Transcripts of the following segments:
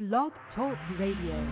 Blog Talk Radio.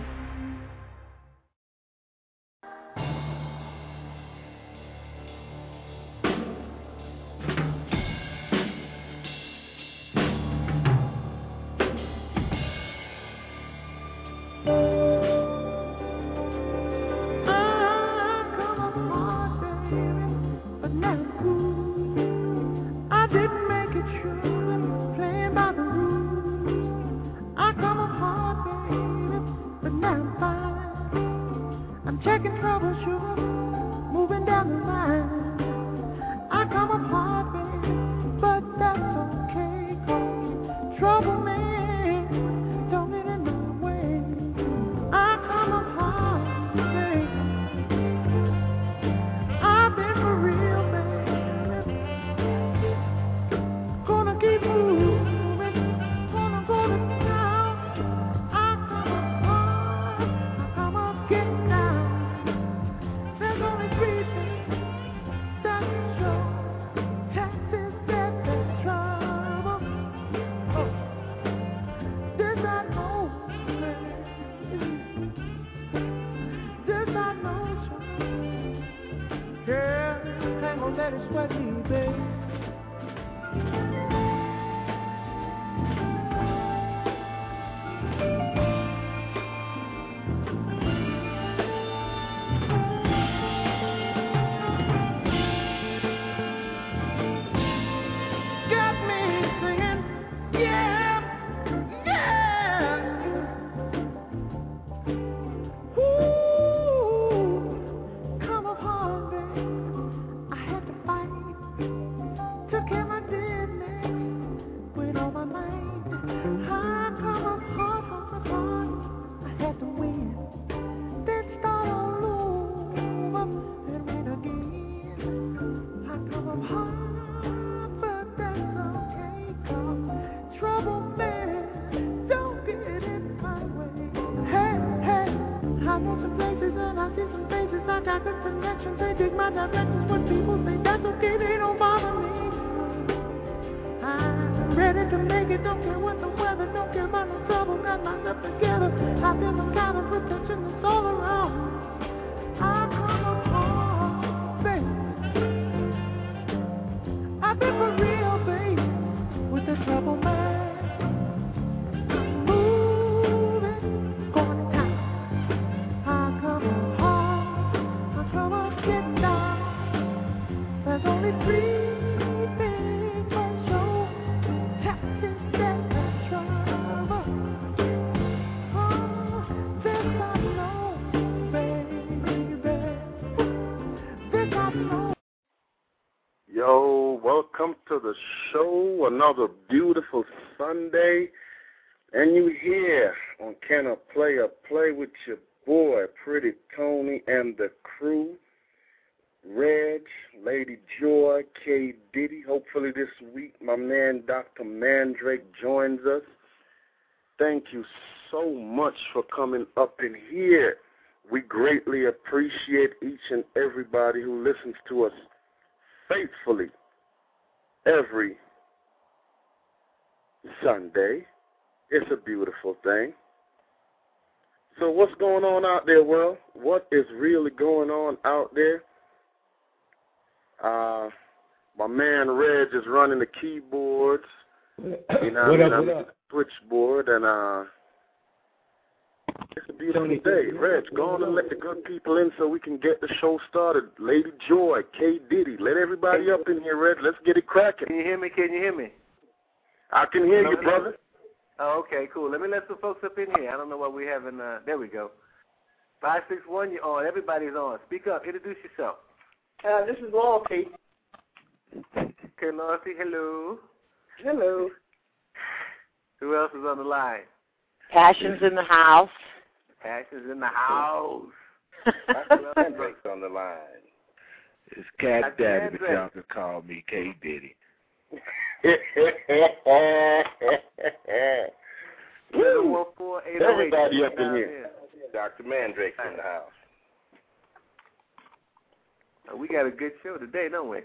The show, another beautiful Sunday, and you here on Can I Play a Play with your boy, Pretty Tony, and the crew, Reg, Lady Joy, K. Diddy. Hopefully this week my man Dr. Mandrake joins us. Thank you so much for coming up in here. We greatly appreciate each and everybody who listens to us faithfully every Sunday. It's a beautiful thing. So what's going on out there, world? What is really going on out there? My man Reg is running the keyboards. You know, the switchboard, and it's a beautiful day. Reg, go on and let the good people in so we can get the show started. Lady Joy, K. Diddy, let everybody up in here, Reg. Let's get it cracking. Can you hear me? Can you hear me? I can hear you, brother. Oh, okay, cool. Let me let some folks up in here. I don't know what we have in, there we go. 561, you're on. Everybody's on. Speak up. Introduce yourself. This is Loyalty. Okay, Loyalty, hello. Hello. Who else is on the line? Passion's in the house. Passion's in the house. Mandrake's on the line. It's Cat Daddy, but y'all can call me K. Diddy. Everybody up in here. Dr. Mandrake's in the house. We got a good show today, don't we?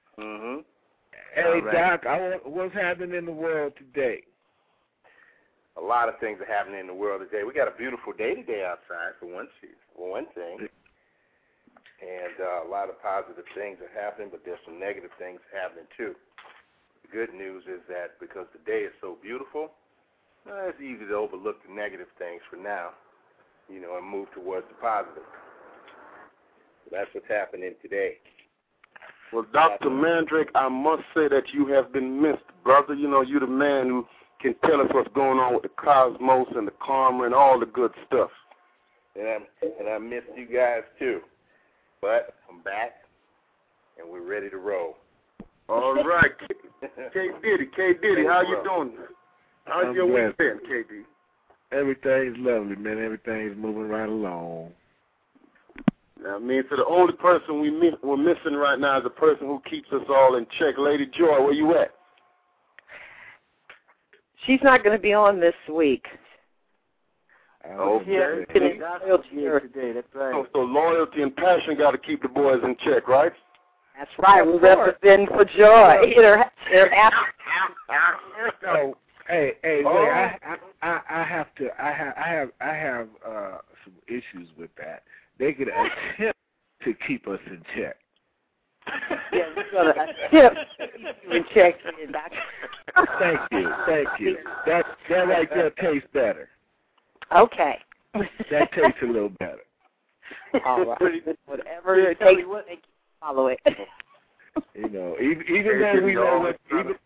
Hey, right. Doc, what's happening in the world today? a lot of things are happening in the world today. We got a beautiful day today outside, for one thing. And a lot of positive things are happening, but there's some negative things happening too. The good news is that because the day is so beautiful, it's easy to overlook the negative things for now, and move towards the positive. So that's what's happening today. Well, Dr. Mandrake, I must say that you have been missed, brother. You're the man who can tell us what's going on with the cosmos and the karma and all the good stuff. And I missed you guys too. But I'm back, and we're ready to roll. All right. K. Diddy, how you doing? How's your week been, KD? Everything's lovely, man. Everything's moving right along. So the only person we're missing right now is the person who keeps us all in check. Lady Joy, where you at? She's not going to be on this week. Okay. Today, that's right. So loyalty and passion got to keep the boys in check, right? That's right. We represent for Joy. They're happy. So, hey, I have some issues with that. They could attempt to keep us in check. Yeah, we're going to attempt to keep you in check, Doctor. Thank you. That right there tastes better. Okay. That tastes a little better. All right. Whatever it takes, they follow it. Even though we know what,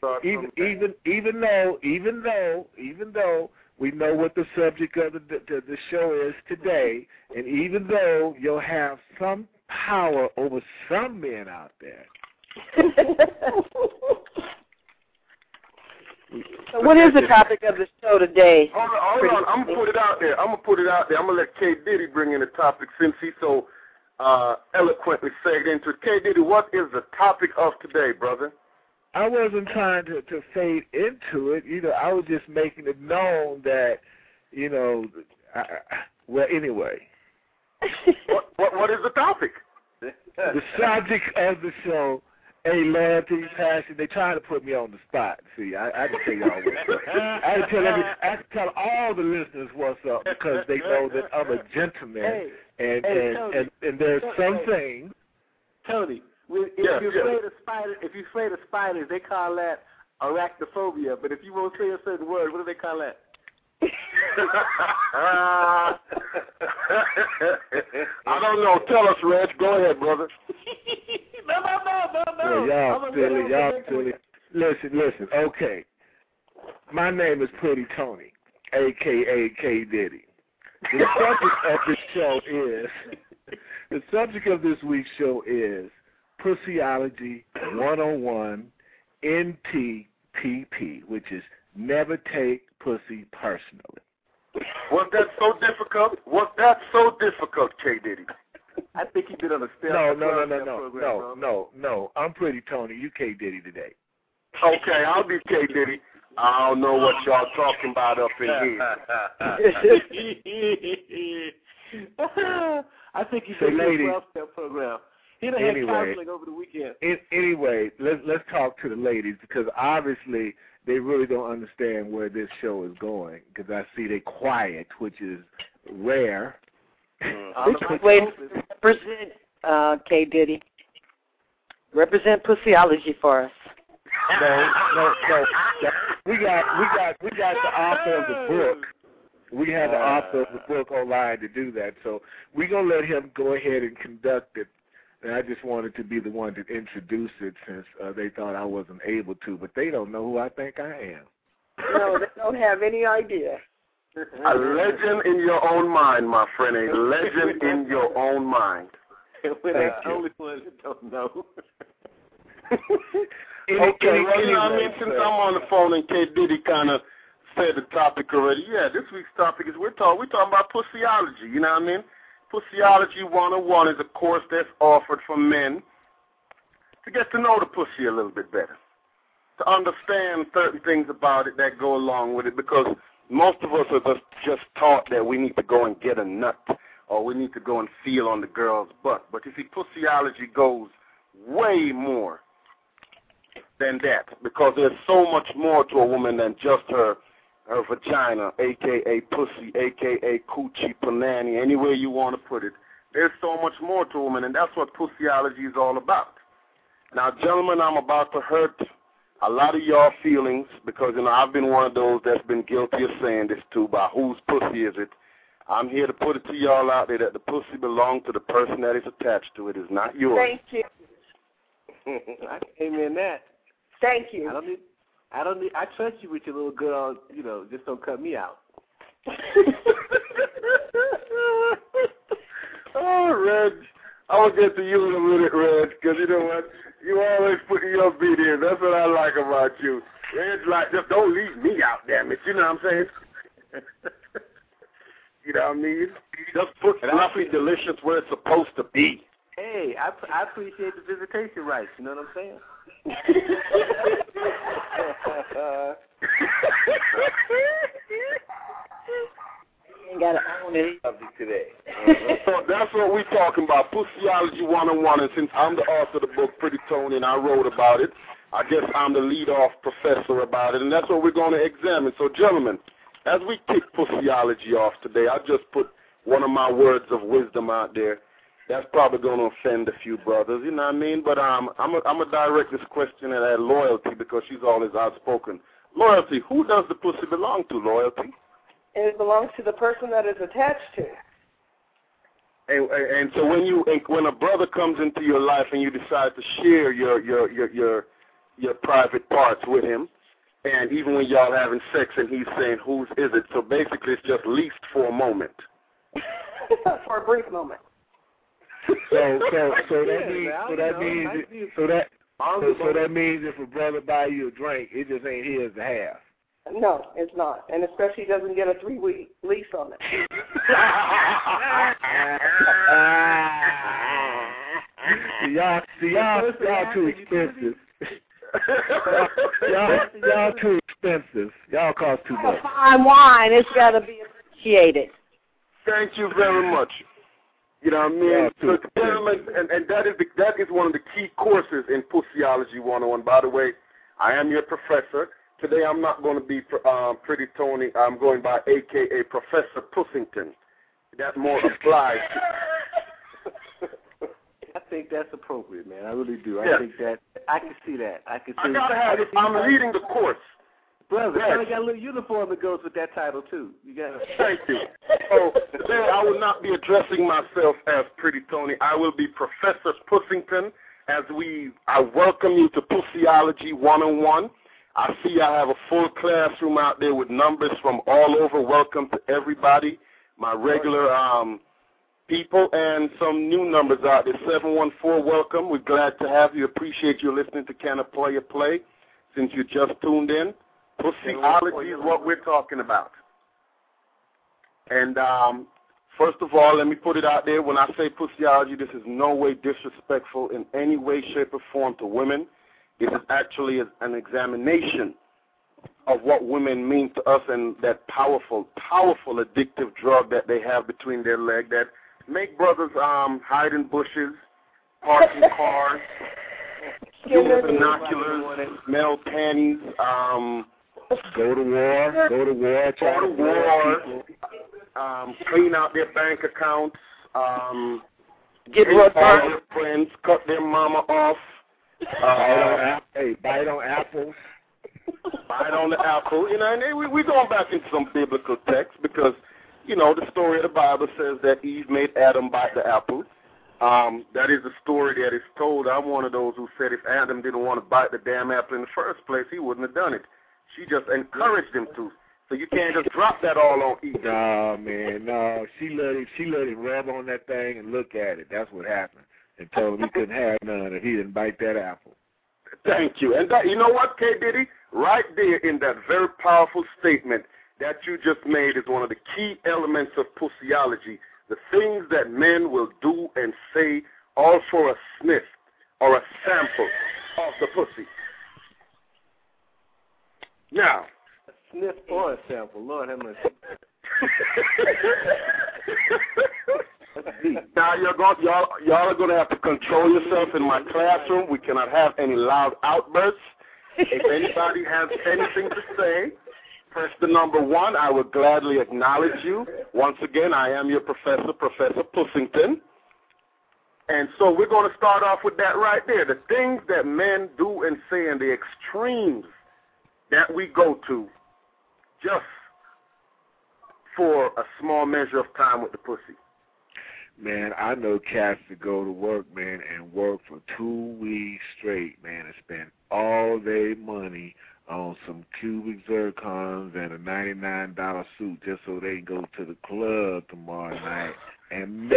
even though we know what the subject of the show is today, and even though you'll have some power over some men out there. So what is the topic of the show today? Hold on. I'm going to put it out there. I'm going to let K. Diddy bring in the topic since he so eloquently segued into it. K. Diddy, what is the topic of today, brother? I wasn't trying to fade into it. I was just making it known that, anyway. What is the topic? The subject of the show, loyalty, passion. They trying to put me on the spot. See, I can tell y'all what's up. I can tell all the listeners what's up because they know that I'm a gentleman, and there's some things. Tony, if you're afraid of spiders, they call that arachnophobia. But if you won't say a certain word, what do they call that? I don't know. Tell us, Reg. Go ahead, brother. No. Y'all silly. Listen. Okay. My name is Pretty Tony, a.k.a. K. Diddy. The subject of this week's show is Pussyology 101 NTPP, which is never take pussy personally. Was that so difficult, K. Diddy? I think he did on a No. I'm Pretty Tony. You K. Diddy today. Okay, I'll be K. Diddy. I don't know what y'all talking about up in here. I think he did a 12-step program. He done had counseling over the weekend. Anyway, let's talk to the ladies because obviously they really don't understand where this show is going because I see they quiet, which is rare. Wait, represent K. Diddy. Represent Pussyology for us. No. We got the author of the book. We had the author of the book online to do that, so we're gonna let him go ahead and conduct it. And I just wanted to be the one to introduce it since they thought I wasn't able to, but they don't know who I think I am. No, they don't have any idea. A legend in your own mind, my friend. A legend in your own mind. We're the only ones that don't know. Okay, since I'm on the phone and K. Diddy kind of said the topic already, this week's topic is we're talking about pussyology, you know what I mean? Pussyology 101 is a course that's offered for men to get to know the pussy a little bit better, to understand certain things about it that go along with it, because most of us are just taught that we need to go and get a nut or we need to go and feel on the girl's butt. But you see, pussyology goes way more than that because there's so much more to a woman than just her vagina, a.k.a. pussy, a.k.a. coochie, panani, any way you want to put it. There's so much more to women, and that's what pussyology is all about. Now, gentlemen, I'm about to hurt a lot of y'all feelings because, I've been one of those that's been guilty of saying this too, by whose pussy is it. I'm here to put it to y'all out there that the pussy belongs to the person that is attached to it. It's not yours. Thank you. I came in that. Thank you. I trust you with your little girl, just don't cut me out. Oh, Reg, I'll get to you in a minute, Reg, because you know what? You always put your beat in. That's what I like about you. Reg's like, just don't leave me out, damn it. You know what I'm saying? You know what I mean? Just put fluffy delicious where it's supposed to be. Hey, I appreciate the visitation rights. You know what I'm saying? You ain't got to own it today. So that's what we're talking about, Pussyology 101. And since I'm the author of the book, Pretty Tony, and I wrote about it, I guess I'm the lead-off professor about it, and that's what we're going to examine. So, gentlemen, as we kick Pussyology off today, I just put one of my words of wisdom out there. That's probably going to offend a few brothers, you know what I mean? But I'm going to direct this question at Loyalty because she's always outspoken. Loyalty, who does the pussy belong to, Loyalty? It belongs to the person that it's attached to. And so when a brother comes into your life and you decide to share your private parts with him, and even when y'all having sex and he's saying, whose is it? So basically it's just leased for a moment. For a brief moment. So that means if a brother buy you a drink, it just ain't his to have. No, it's not. And especially he doesn't get a 3-week lease on it. y'all too expensive. y'all too expensive. Y'all cost too much. Fine wine, it's got to be appreciated. Thank you very much. You know what I mean? Yeah, so, gentlemen, and that is one of the key courses in Pussyology 101. By the way, I am your professor. Today I'm not going to be Pretty Tony. I'm going by a.k.a. Professor Pussington. That more applies. I think that's appropriate, man. I really do. Yeah. I think that I can see that. I gotta have it. I'm leading the course. Brother, Yes. I got a little uniform that goes with that title too. You got. Thank you. So today I will not be addressing myself as Pretty Tony. I will be Professor Pussington. I welcome you to Pussyology 101. I see I have a full classroom out there with numbers from all over. Welcome to everybody, my regular people, and some new numbers out there. 714, welcome. We're glad to have you. Appreciate you listening to Can a Player Play since you just tuned in. Pussyology is what we're talking about. And first of all, let me put it out there. When I say Pussyology, this is no way disrespectful in any way, shape, or form to women. This is actually an examination of what women mean to us and that powerful, powerful addictive drug that they have between their legs that make brothers hide in bushes, park in cars, use binoculars, smell panties, go to war, clean out their bank accounts, Get hate all rubber. their friends, cut their mama off. Bite on apples. Bite on the apple, you know, and we're going back into some biblical text because, you know, the story of the Bible says that Eve made Adam bite the apple. That is a story that is told. I'm one of those who said if Adam didn't want to bite the damn apple in the first place, he wouldn't have done it. She just encouraged him to. So you can't just drop that all on Eve. No, man, no. She let him rub on that thing and look at it. That's what happened. And told him he couldn't have none if he didn't bite that apple. Thank you. And that, you know what, K. Diddy? Right there in that very powerful statement that you just made is one of the key elements of Pussyology. The things that men will do and say all for a sniff or a sample of the pussy. Now, A sniff or a sample. Lord have mercy. now y'all are going to have to control yourself in my classroom. We cannot have any loud outbursts. If anybody has anything to say, press the number 1, I will gladly acknowledge you. Once again, I am your professor, Professor Pussington. And so we're going to start off with that right there. The things that men do and say and the extremes that we go to just for a small measure of time with the pussy. Man, I know cats that go to work, man, and work for 2 weeks straight, man, and spend all their money on some cubic zircons and a $99 suit just so they can go to the club tomorrow night and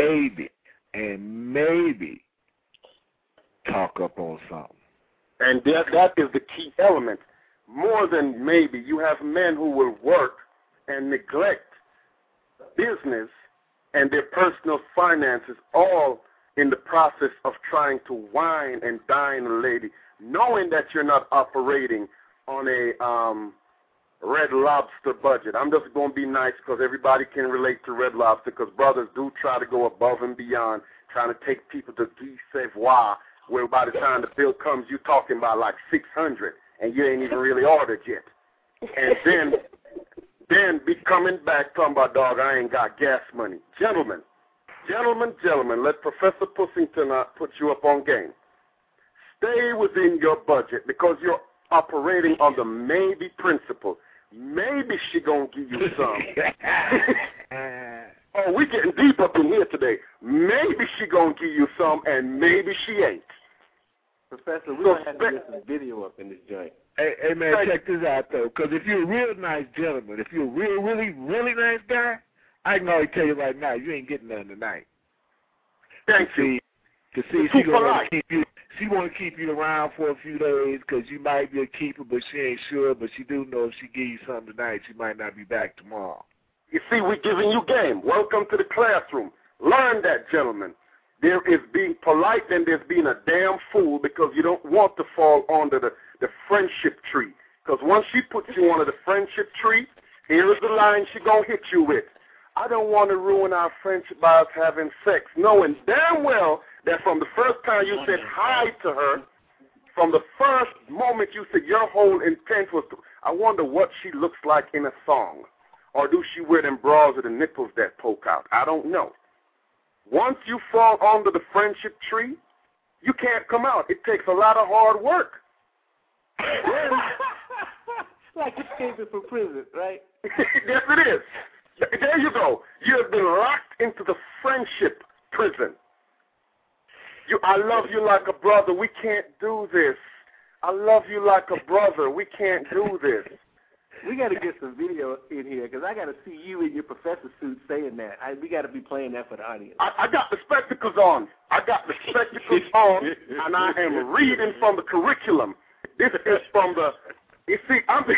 maybe talk up on something. And that is the key element. More than maybe, you have men who will work and neglect business and their personal finances all in the process of trying to wine and dine a lady, knowing that you're not operating on a Red Lobster budget. I'm just going to be nice because everybody can relate to Red Lobster because brothers do try to go above and beyond, trying to take people to Guy Savoy, where by the time the bill comes, you're talking about like $600, and you ain't even really ordered yet. And then be coming back talking about, dog, I ain't got gas money. Gentlemen, let Professor Pussington put you up on game. Stay within your budget because you're operating on the maybe principle. Maybe she gonna give you some. Oh, we getting deep up in here today. Maybe she gonna give you some, and maybe she ain't. Professor, we're gonna have to get some video up in this joint. Hey man, check this out though, because if you're a real nice gentleman, if you're a really nice guy, I can already tell you right now, you ain't getting nothing tonight. Thank you. To see if she gonna keep you. She want to keep you around for a few days because you might be a keeper, but she ain't sure. But she do know if she give you something tonight, she might not be back tomorrow. You see, we're giving you game. Welcome to the classroom. Learn that, gentlemen. There is being polite and there's being a damn fool because you don't want to fall under the friendship tree. Because once she puts you under the friendship tree, here is the line she going to hit you with. I don't want to ruin our friendship by us having sex. Knowing damn well that from the first time you said hi to her, from the first moment you said your whole intent was to, I wonder what she looks like in a song. Or do she wear them bras with the nipples that poke out? I don't know. Once you fall under the friendship tree, you can't come out. It takes a lot of hard work. Like escaping from prison, right? Yes, it is. There you go. You have been locked into the friendship prison. I love you like a brother. We can't do this. I love you like a brother. We can't do this. We got to get some video in here because I got to see you in your professor suit saying that. We got to be playing that for the audience. I got the spectacles on. And I am reading from the curriculum. This is from the, you see,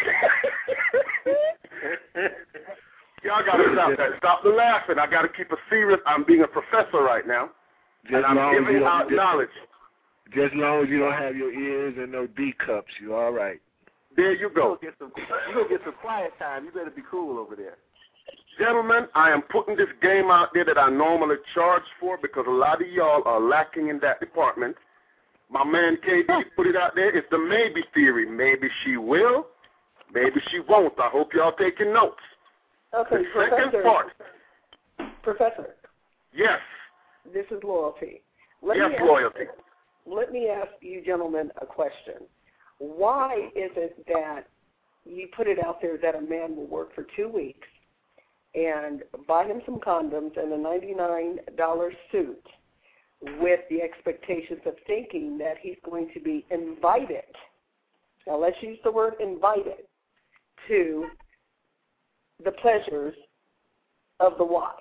y'all got to stop that. Stop the laughing. I got to keep it serious. I'm being a professor right now. And I'm giving out knowledge. Just as long as you don't have your ears and no D cups, you're all right. There you go. You're going to get some quiet time. You better be cool over there. Gentlemen, I am putting this game out there that I normally charge for because a lot of y'all are lacking in that department. My man KD put it out there. It's the maybe theory. Maybe she will. Maybe she won't. I hope y'all taking notes. Okay, the second part. Professor. Yes. This is Loyalty. Loyalty. Let me ask you gentlemen a question. Why is it that you put it out there that a man will work for 2 weeks and buy him some condoms and a $99 suit with the expectations of thinking that he's going to be invited, now let's use the word invited, to the pleasures of the wife?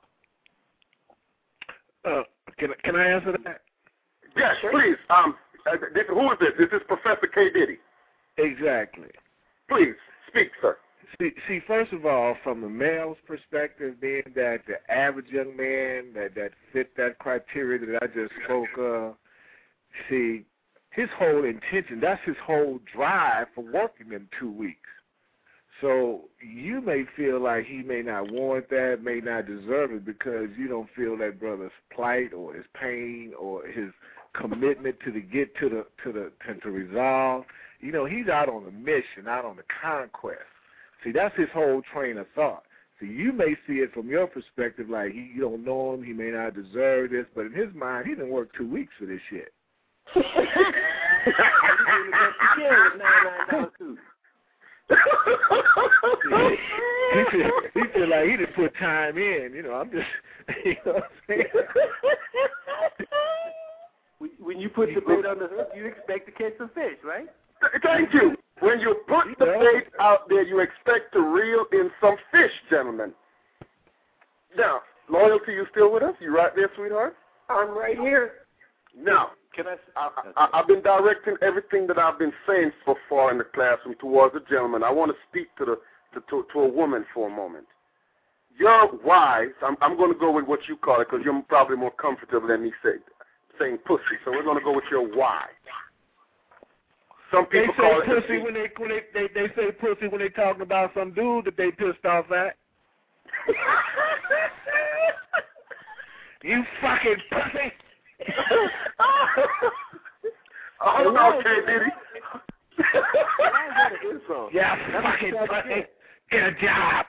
Can I answer that? Yes, sure. Please. Who is this? This is Professor K. Diddy. Exactly. Please, speak, sir. See, first of all, from the male's perspective, being that the average young man that fit that criteria that I just spoke of, see, his whole intention, that's his whole drive for working in 2 weeks. So you may feel like he may not want that, may not deserve it because you don't feel that brother's plight or his pain or his commitment to resolve. You know, he's out on a mission, out on a conquest. See, that's his whole train of thought. See, you may see it from your perspective, like you don't know him, he may not deserve this, but in his mind, he didn't work 2 weeks for this shit. He feel like he didn't put time in. You know, I'm just, you know what I'm saying? When you put the bait on the hook, you expect to catch some fish, right? Thank you. When you put the bait out there, you expect to reel in some fish, gentlemen. Now, Loyalty, you still with us? You right there, sweetheart? I'm right here. Now, I've been directing everything that I've been saying so far in the classroom towards a gentleman. I want to speak to a woman for a moment. Your why, I'm going to go with what you call it because you're probably more comfortable than me saying pussy. So we're going to go with your why. Some people call it pussy when they say pussy when they talking about some dude that they pissed off at. You fucking pussy. Hold on, K. Diddy. Yeah, fucking pussy. Get a job.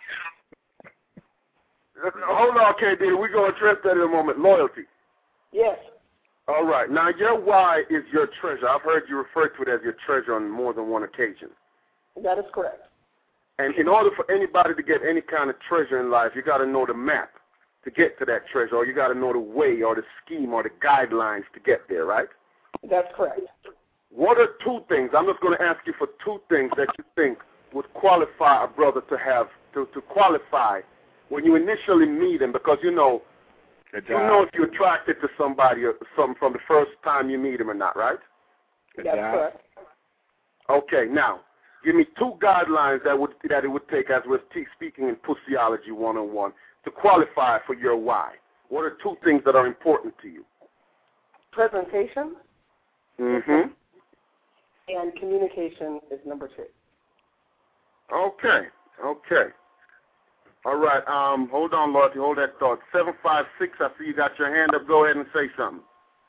Hold on, K. Diddy. We're going to address that in a moment. Loyalty. Yes. All right. Now, your why is your treasure. I've heard you refer to it as your treasure on more than one occasion. That is correct. And in order for anybody to get any kind of treasure in life, you got to know the map to get to that treasure, or you got to know the way or the scheme or the guidelines to get there, right? That's correct. What are 2 things? I'm just going to ask you for 2 things that you think would qualify a brother to have, to qualify when you initially meet him, because you know if you're attracted to somebody or something from the first time you meet him or not, right? That's correct. Okay, now, give me 2 guidelines that it would take, as we're speaking in Pussyology 101, to qualify for your why. What are 2 things that are important to you? Presentation. Mm-hmm. And communication is number 2. Okay. All right. Hold on, Loyalty. Hold that thought. 756, I see you got your hand up. Go ahead and say something.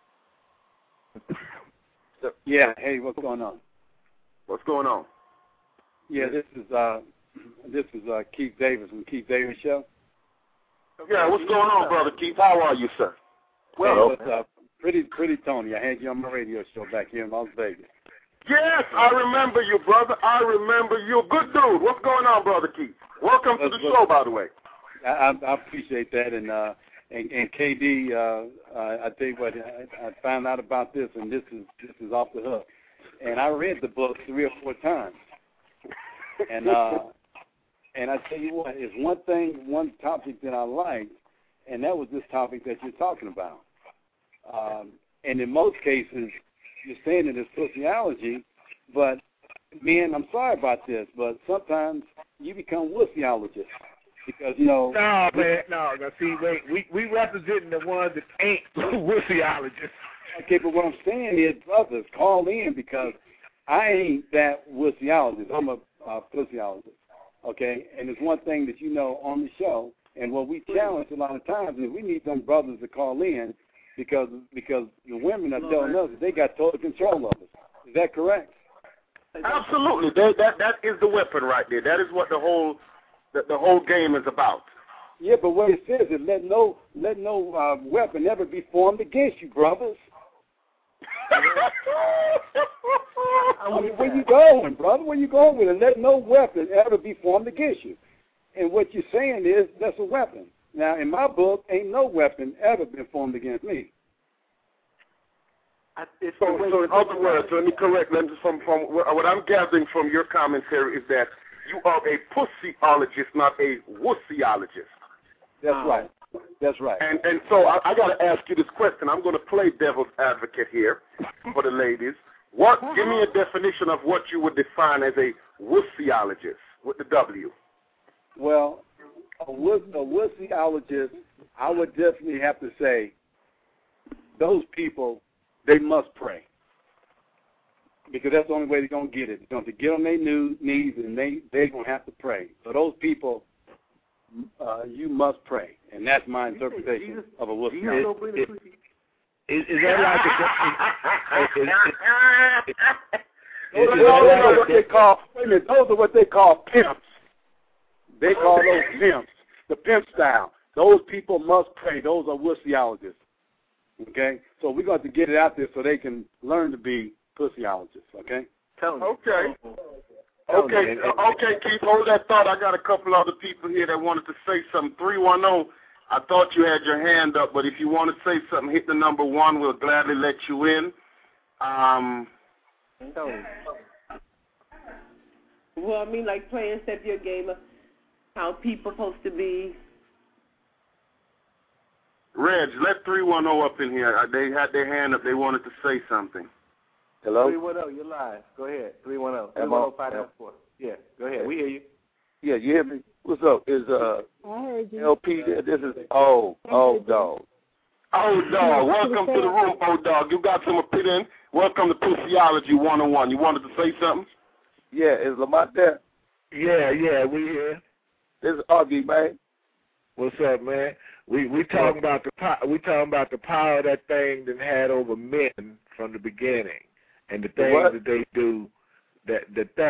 Yeah. Hey, what's going on? What's going on? Yeah, this is Keith Davis from Keith Davis Show. Yeah, what's going on, Brother Keith? How are you, sir? Well, pretty Tony. I had you on my radio show back here in Las Vegas. Yes, I remember you, brother. I remember you. Good dude. What's going on, Brother Keith? Welcome to the show, by the way. I appreciate that, and KD, I tell you what, I found out about this, and this is off the hook. And I read the book 3 or 4 times, and I tell you what, it's one topic that I liked, and that was this topic that you're talking about. And in most cases, you're saying it is pussyology, but men, I'm sorry about this, but sometimes you become wussyologists because, you know. No, man, no. See, wait, we representing the ones that ain't wussyologists. Okay, but what I'm saying is, brothers, call in because I ain't that wussyologist. I'm a pussyologist, okay? And it's one thing that you know on the show, and what we challenge a lot of times is we need some brothers to call in because the women are telling us that they got total control of us. Is that correct? Absolutely. That is the weapon right there. That is what the whole game is about. Yeah, but what it says is let no weapon ever be formed against you, brothers. Where you going, brother? Where you going with it? Let no weapon ever be formed against you. And what you're saying is that's a weapon. Now, in my book, ain't no weapon ever been formed against me. So in other words, let me correct. From what I'm gathering from your commentary is that you are a pussyologist, not a wussyologist. That's right. That's right. And so I got to ask you this question. I'm going to play devil's advocate here for the ladies. Give me a definition of what you would define as a wussyologist with the W. Well, a wussyologist, I would definitely have to say those people, they must pray. Because that's the only way they're going to get it. They're going to get on their knees and they're going to have to pray. So those people, you must pray. And that's my interpretation of a wussyologist. Is that like those are what they call pimps. They call those pimps, the pimp style. Those people must pray. Those are wussyologists. Okay? So we're going to get it out there so they can learn to be pussyologists. Okay? Okay. Okay, Keith, hold that thought. I got a couple other people here that wanted to say something. 310, I thought you had your hand up, but if you want to say something, hit the number 1. We'll gladly let you in. Well, I mean, like playing step your game of how people supposed to be. Reg, let 310 up in here. They had their hand up. They wanted to say something. Hello? 310, you're live. Go ahead. 310. 310-594. Yeah, go ahead. We hear you. Yeah, you hear me? What's up? Is LP there? This is Old Dog. Old Dog, welcome to the room, Old Dog. You got some opinion. Welcome to Pussyology 101. You wanted to say something? Yeah, is Lamont there? Yeah, we here. This is Augie, man. What's up, man? We talking about the power that thing that had over men from the beginning, and the things that they do, that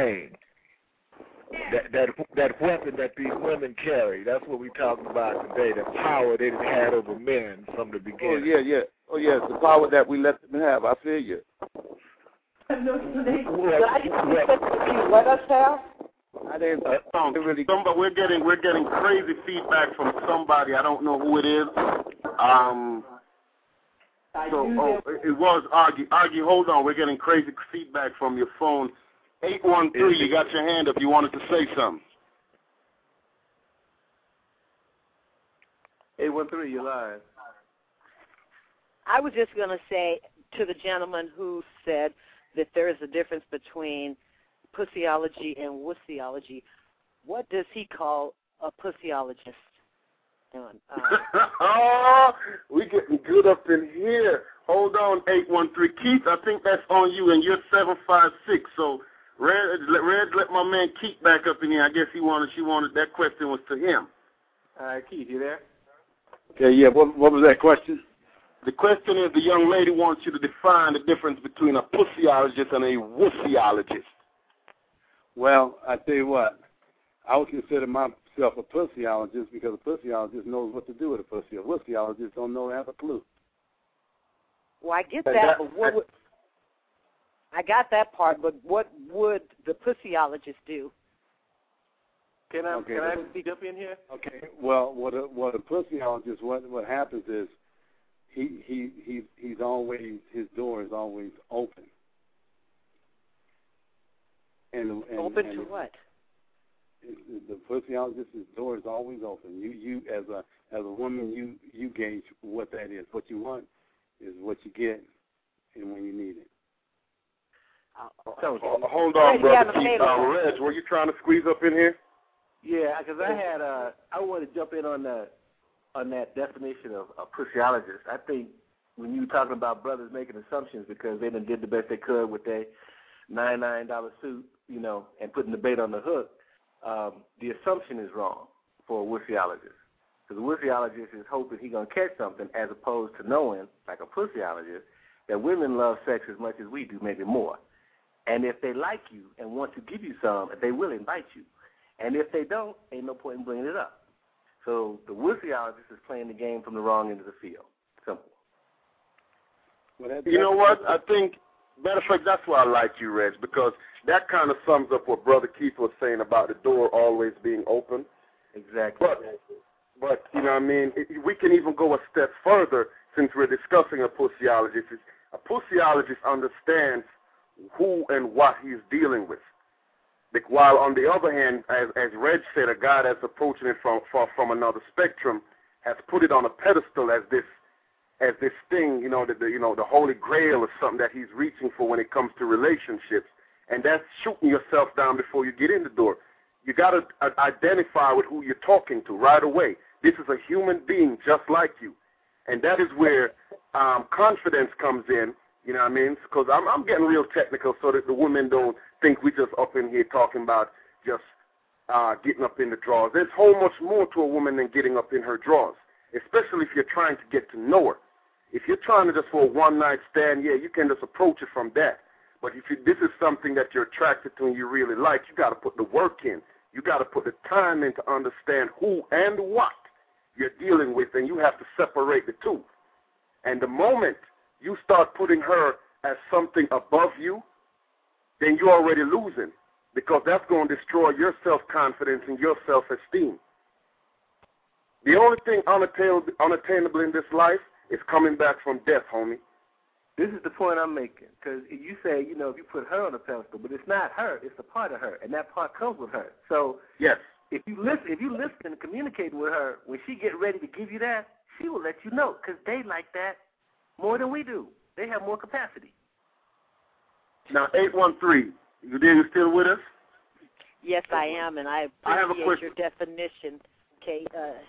weapon that these women carry. That's what we talking about today. The power they had over men from the beginning. Oh yeah, the power that we let them have. I feel you. Let us have. I didn't really. We're getting crazy feedback from somebody. I don't know who it is. It was Augie. Augie, hold on. We're getting crazy feedback from your phone. 813, you got your hand up. You wanted to say something. 813, you're live. I was just going to say to the gentleman who said that there is a difference between pussyology and wussyology, what does he call a pussyologist? We getting good up in here. Hold on, 813. Keith, I think that's on you, and you're 756. So, Red, let my man Keith back up in here. I guess she wanted that question was to him. All right, Keith, you there? Okay, yeah. What was that question? The question is, the young lady wants you to define the difference between a pussyologist and a wussyologist. Well, I tell you what, I would consider myself a pussyologist because a pussyologist knows what to do with a pussy. A wussyologist don't know, have a clue. Well, I get that, but I got that part, but what would the pussyologist do? Can I jump in here? Okay. Well, what a pussyologist, what happens is he's always, his door is always open. And open to what? The pussyologist's door is always open. You as a woman, you gauge what that is. What you want is what you get, and when you need it. Hold on, brother Keith. Reg, were you trying to squeeze up in here? Yeah, because I wanted to jump in on that definition of a pussyologist. I think when you were talking about brothers making assumptions because they done did the best they could with their $99 suit, and putting the bait on the hook, the assumption is wrong for a wussyologist. Because a wussyologist is hoping he's going to catch something as opposed to knowing, like a pussyologist, that women love sex as much as we do, maybe more. And if they like you and want to give you some, they will invite you. And if they don't, ain't no point in bringing it up. So the wussyologist is playing the game from the wrong end of the field. Simple. Well, you know what? I think, matter of fact, that's why I like you, Reg, because that kind of sums up what Brother Keith was saying about the door always being open. Exactly. But you know what I mean? We can even go a step further since we're discussing a pussyologist. A pussyologist understands who and what he's dealing with. While on the other hand, as Reg said, a guy that's approaching it from another spectrum has put it on a pedestal as this thing, the Holy Grail or something that he's reaching for when it comes to relationships, and that's shooting yourself down before you get in the door. You got to identify with who you're talking to right away. This is a human being just like you, and that is where confidence comes in. You know what I mean? Because I'm getting real technical so that the women don't think we just up in here talking about just getting up in the drawers. There's so much more to a woman than getting up in her drawers, especially if you're trying to get to know her. If you're trying to just for a one-night stand, yeah, you can just approach it from that. But if this is something that you're attracted to and you really like, you got to put the work in. You got to put the time in to understand who and what you're dealing with, and you have to separate the two. And the moment you start putting her as something above you, then you're already losing, because that's going to destroy your self-confidence and your self-esteem. The only thing unattainable in this life is coming back from death, homie. This is the point I'm making, because you say, you know, if you put her on a pedestal, but it's not her, it's a part of her, and that part comes with her. So yes, if you listen and communicate with her, when she get ready to give you that, she will let you know, because they like that more than we do. They have more capacity. Now, 813, you still with us? Yes, I am, and I appreciate your definition, Kate.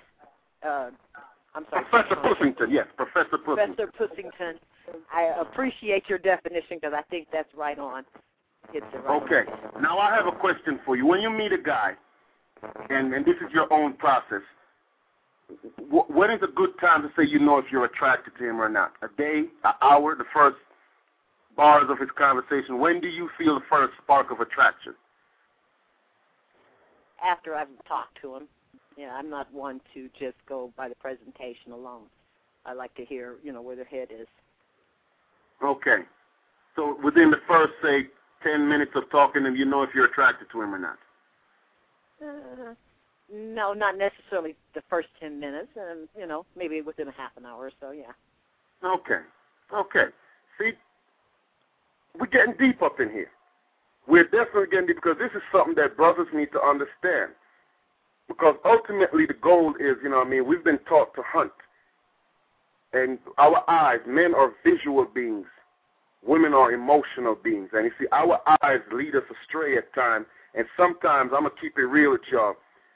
I'm sorry. Professor Pussington, yes, Professor Pussington. Professor Pussington. I appreciate your definition because I think that's right on. It's right okay. on. Now I have a question for you. When you meet a guy, and this is your own process, when is a good time to say you know if you're attracted to him or not? A day, an hour, the first bars of his conversation? When do you feel the first spark of attraction? After I've talked to him. Yeah, I'm not one to just go by the presentation alone. I like to hear, you know, where their head is. Okay. So within the first, say, 10 minutes of talking to him, you know if you're attracted to him or not? No, not necessarily the first 10 minutes. You know, maybe within a half an hour or so, yeah. Okay. Okay. See, we're getting deep up in here. We're definitely getting deep because this is something that brothers need to understand. Because ultimately the goal is, you know what I mean, we've been taught to hunt. And our eyes, men are visual beings. Women are emotional beings. And you see, our eyes lead us astray at times. And sometimes, I'm going to keep it real with y'all,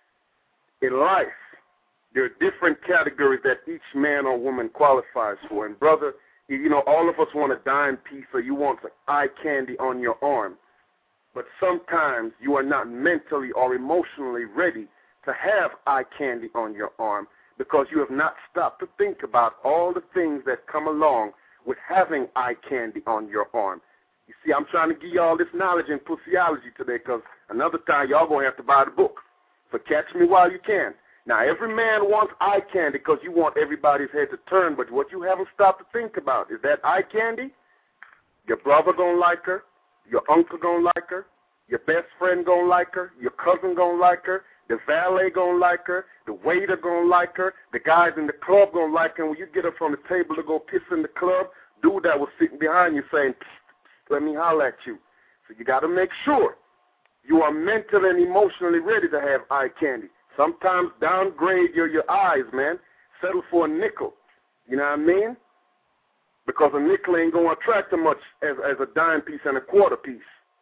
in life, there are different categories that each man or woman qualifies for. And brother, you know, all of us want a dime piece or you want some eye candy on your arm. But sometimes you are not mentally or emotionally ready to have eye candy on your arm because you have not stopped to think about all the things that come along with having eye candy on your arm. You see, I'm trying to give you all this knowledge in pussyology today because another time y'all going to have to buy the book. So catch me while you can. Now, every man wants eye candy because you want everybody's head to turn, but what you haven't stopped to think about is that eye candy, your brother going to like her, your uncle going to like her, your best friend going to like her, your cousin going to like her, the valet going to like her, the waiter going to like her, the guys in the club going to like her. When you get up from the table to go piss in the club, dude that was sitting behind you saying, let me holler at you. So you got to make sure you are mentally and emotionally ready to have eye candy. Sometimes downgrade your eyes, man. Settle for a nickel. You know what I mean? Because a nickel ain't going to attract as much as a dime piece and a quarter piece.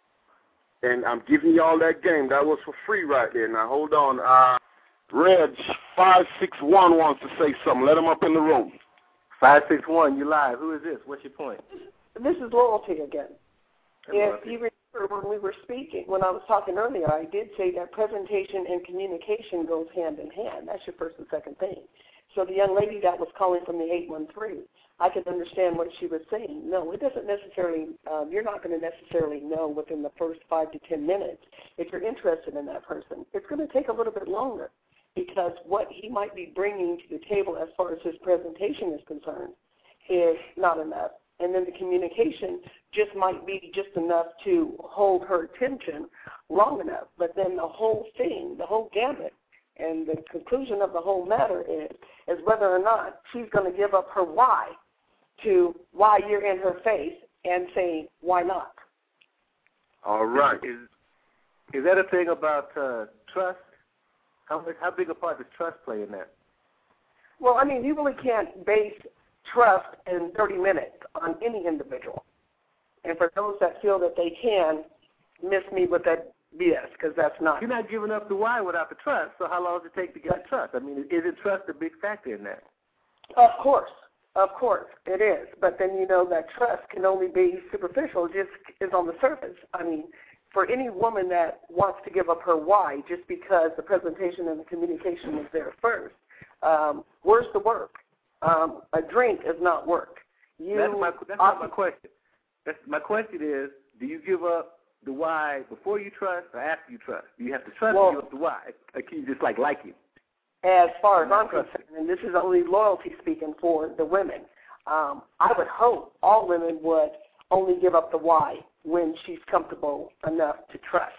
And I'm giving y'all that game. That was for free right there. Now, hold on. Reg 561 wants to say something. Let him up in the room. 561, you live. Who is this? What's your point? This is Loyalty again. Hello. If you remember when we were speaking, when I was talking earlier, I did say that presentation and communication goes hand in hand. That's your first and second thing. So the young lady that was calling from the 813, I could understand what she was saying. No, it doesn't necessarily, you're not going to necessarily know within the first 5 to 10 minutes if you're interested in that person. It's going to take a little bit longer because what he might be bringing to the table as far as his presentation is concerned is not enough. And then the communication just might be just enough to hold her attention long enough. But then the whole thing, the whole gamut, and the conclusion of the whole matter is whether or not she's going to give up her why to why you're in her face and say, why not? All right. Is that a thing about trust? How big a part does trust play in that? Well, I mean, you really can't base trust in 30 minutes on any individual. And for those that feel that they can, miss me with that BS, because that's not. You're not giving up the why without the trust, so how long does it take to get the trust? I mean, isn't trust a big factor in that? Of course, it is. But then you know that trust can only be superficial, just is on the surface. I mean, for any woman that wants to give up her why just because the presentation and the communication was there first, where's the work? A drink is not work. That's not my question. My question is, do you give up the why before you trust or after you trust? Do you have to trust or you have to why? Or can you just like him? As far as I'm concerned, and this is only loyalty speaking for the women, I would hope all women would only give up the why when she's comfortable enough to trust.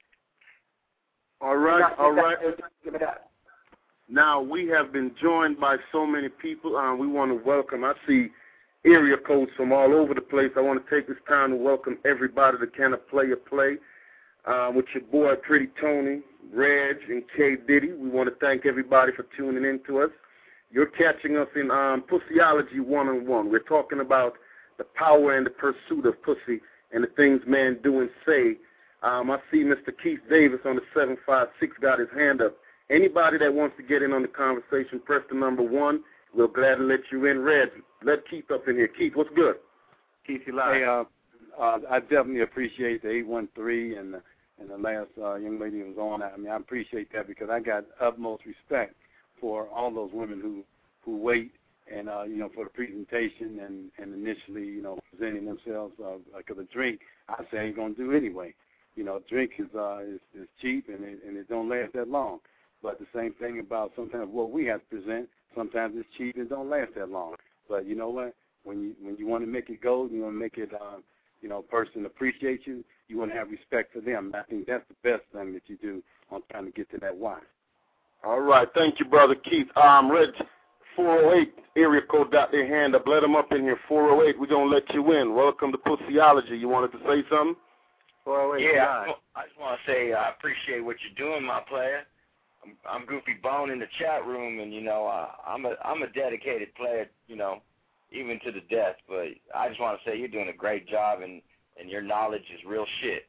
All right, all right. Give it up. Now, we have been joined by so many people. We want to welcome, I see area codes from all over the place. I want to take this time to welcome everybody to Can a Player Play with your boy, Pretty Tony, Reg, and K. Diddy. We want to thank everybody for tuning in to us. You're catching us in Pussyology 1-on-1. We're talking about the power and the pursuit of pussy and the things men do and say. I see Mr. Keith Davis on the 756 got his hand up. Anybody that wants to get in on the conversation, press the number 1. We'll gladly let you in. Reg, let Keith up in here. Keith, what's good? Keith, you live. Hey, I definitely appreciate the 813 and the last young lady who was on. I mean, I appreciate that because I got utmost respect for all those women who wait and for the presentation and initially presenting themselves because a drink I say ain't gonna do anyway. Drink is cheap and it don't last that long. But the same thing about sometimes what we have to present. Sometimes it's cheap and don't last that long. But you know what? When you want to make it gold, you want to make it person appreciate you. You want to have respect for them. And I think that's the best thing that you do on trying to get to that why. All right, thank you, Brother Keith. Reg, 408 area code got their hand up. Let them up in here. 408, we're gonna let you in. Welcome to Pussyology. You wanted to say something? 408. Yeah, I just want to say I appreciate what you're doing, my player. I'm Goofy Bone in the chat room, and I'm a dedicated player, even to the death. But I just want to say you're doing a great job, and your knowledge is real shit.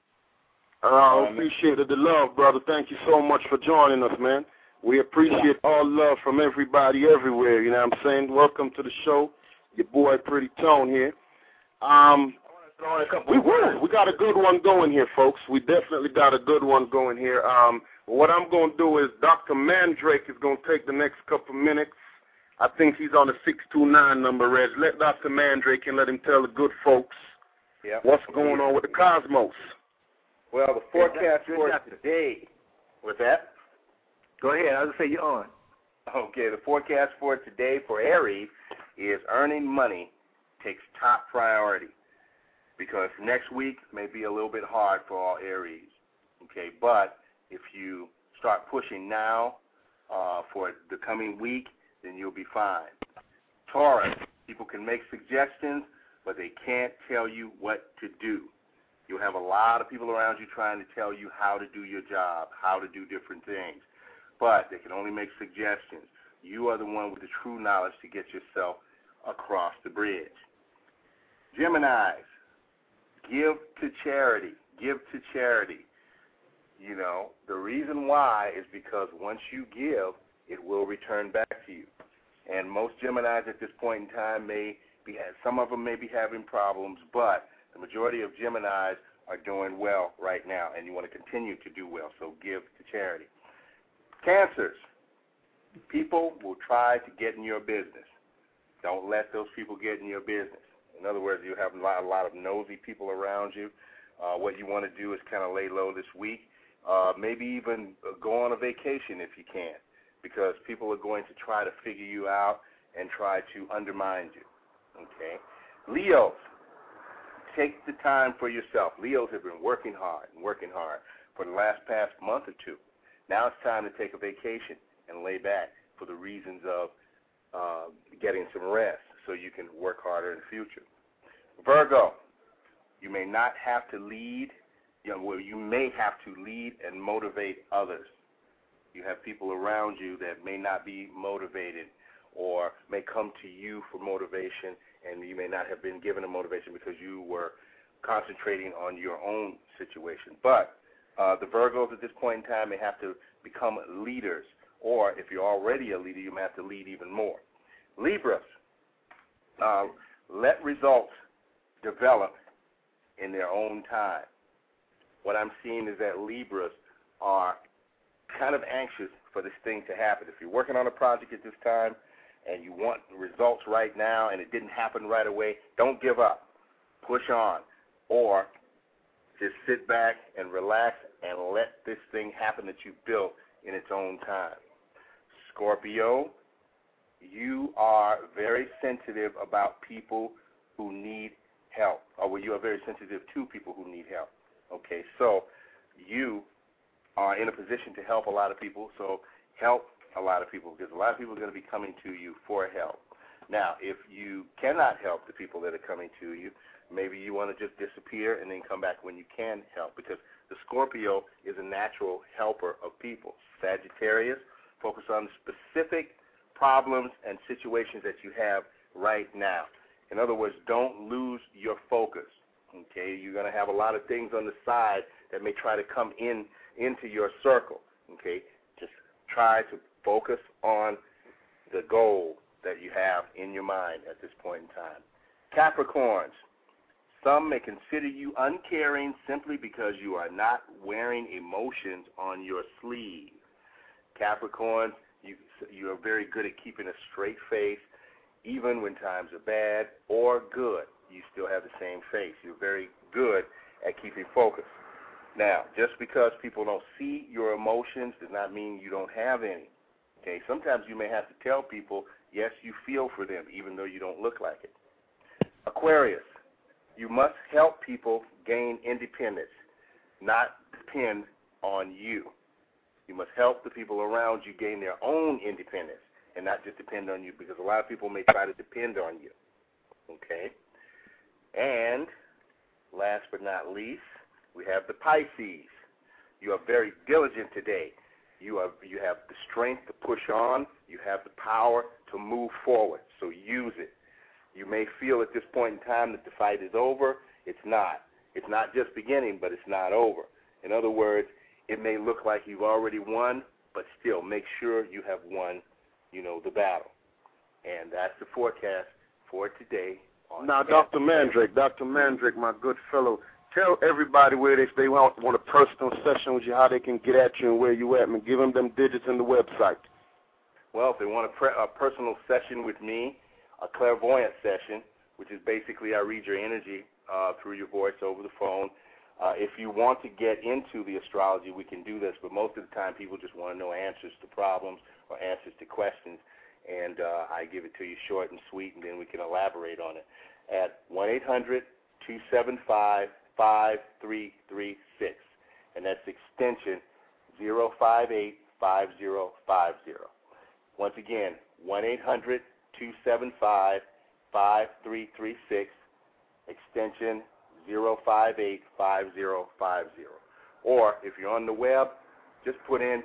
I appreciate the love, brother. Thank you so much for joining us, man. We appreciate all love from everybody everywhere. You know what I'm saying? Welcome to the show. Your boy Pretty Tone here. We got a good one going here, folks. We definitely got a good one going here. What I'm going to do is Dr. Mandrake is going to take the next couple minutes. I think he's on the 629 number, Reg. Let Dr. Mandrake and let him tell the good folks what's going on with the cosmos. Well, the forecast for today. What's that? Go ahead. I was going to say you're on. Okay, the forecast for today for Aries is earning money takes top priority because next week may be a little bit hard for all Aries. Okay, but if you start pushing now for the coming week, then you'll be fine. Taurus, people can make suggestions, but they can't tell you what to do. You'll have a lot of people around you trying to tell you how to do your job, how to do different things, but they can only make suggestions. You are the one with the true knowledge to get yourself across the bridge. Geminis, give to charity. Give to charity. The reason why is because once you give, it will return back to you. And most Geminis at this point in time some of them may be having problems, but the majority of Geminis are doing well right now, and you want to continue to do well, so give to charity. Cancers, people will try to get in your business. Don't let those people get in your business. In other words, you have a lot of nosy people around you. What you want to do is kind of lay low this week. Maybe even go on a vacation if you can, because people are going to try to figure you out and try to undermine you. Okay? Leos, take the time for yourself. Leos have been working hard for the past month or two. Now it's time to take a vacation and lay back for the reasons of getting some rest so you can work harder in the future. Virgo, you may not have to lead. You may have to lead and motivate others. You have people around you that may not be motivated or may come to you for motivation, and you may not have been given a motivation because you were concentrating on your own situation. But the Virgos at this point in time may have to become leaders, or if you're already a leader, you may have to lead even more. Libras, let results develop in their own time. What I'm seeing is that Libras are kind of anxious for this thing to happen. If you're working on a project at this time and you want results right now and it didn't happen right away, don't give up. Push on. Or Just sit back and relax and let this thing happen that you built in its own time. Scorpio, you are very sensitive about people who need help, or well, you are very sensitive to people who need help. Okay, so you are in a position to help a lot of people, so help a lot of people, because a lot of people are going to be coming to you for help. Now, if you cannot help the people that are coming to you, maybe you want to just disappear and then come back when you can help, because the Scorpio is a natural helper of people. Sagittarius, focus on the specific problems and situations that you have right now. In other words, don't lose your focus. Okay, you're going to have a lot of things on the side that may try to come into your circle. Okay, just try to focus on the goal that you have in your mind at this point in time. Capricorns, some may consider you uncaring simply because you are not wearing emotions on your sleeve. Capricorns, you are very good at keeping a straight face, even when times are bad or good. You still have the same face. You're very good at keeping focus. Now, just because people don't see your emotions does not mean you don't have any. Okay, sometimes you may have to tell people, yes, you feel for them, even though you don't look like it. Aquarius, you must help people gain independence, not depend on you. You must help the people around you gain their own independence and not just depend on you, because a lot of people may try to depend on you. Okay? And last but not least, we have the Pisces. You are very diligent today. You have the strength to push on. You have the power to move forward, so use it. You may feel at this point in time that the fight is over. It's not. It's not just beginning, but it's not over. In other words, it may look like you've already won, but still make sure you have won, the battle. And that's the forecast for today. Now, Dr. Mandrake, my good fellow, tell everybody where if they want a personal session with you, how they can get at you and where you at, and give them digits in the website. Well, if they want a personal session with me, a clairvoyant session, which is basically I read your energy through your voice over the phone. If you want to get into the astrology, we can do this, but most of the time people just want to know answers to problems or answers to questions, and I give it to you short and sweet, and then we can elaborate on it at 1-800-275-5336, and that's extension 0585050. Once again, 1-800-275-5336, extension 0585050. Or if you're on the web, just put in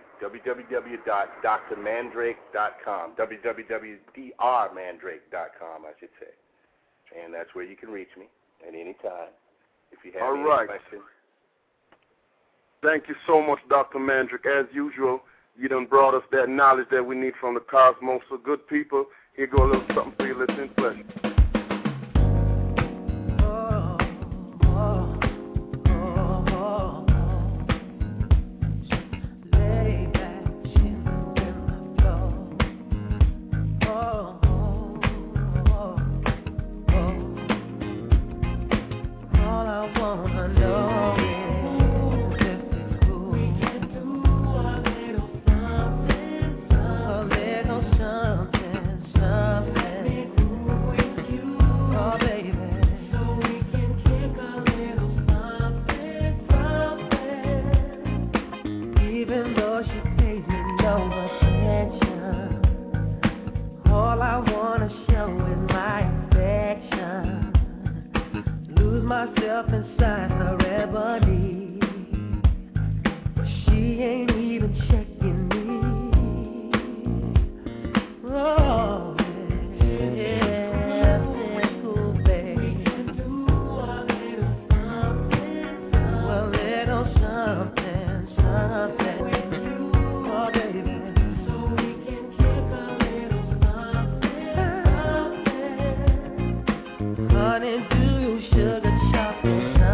www.drmandrake.com, www.drmandrake.com, I should say. And that's where you can reach me at any time if you have any questions. Thank you so much, Dr. Mandrake. As usual, you done brought us that knowledge that we need from the cosmos. So good people, here go a little something for your listening pleasure. Honey, do you sugar chocolate?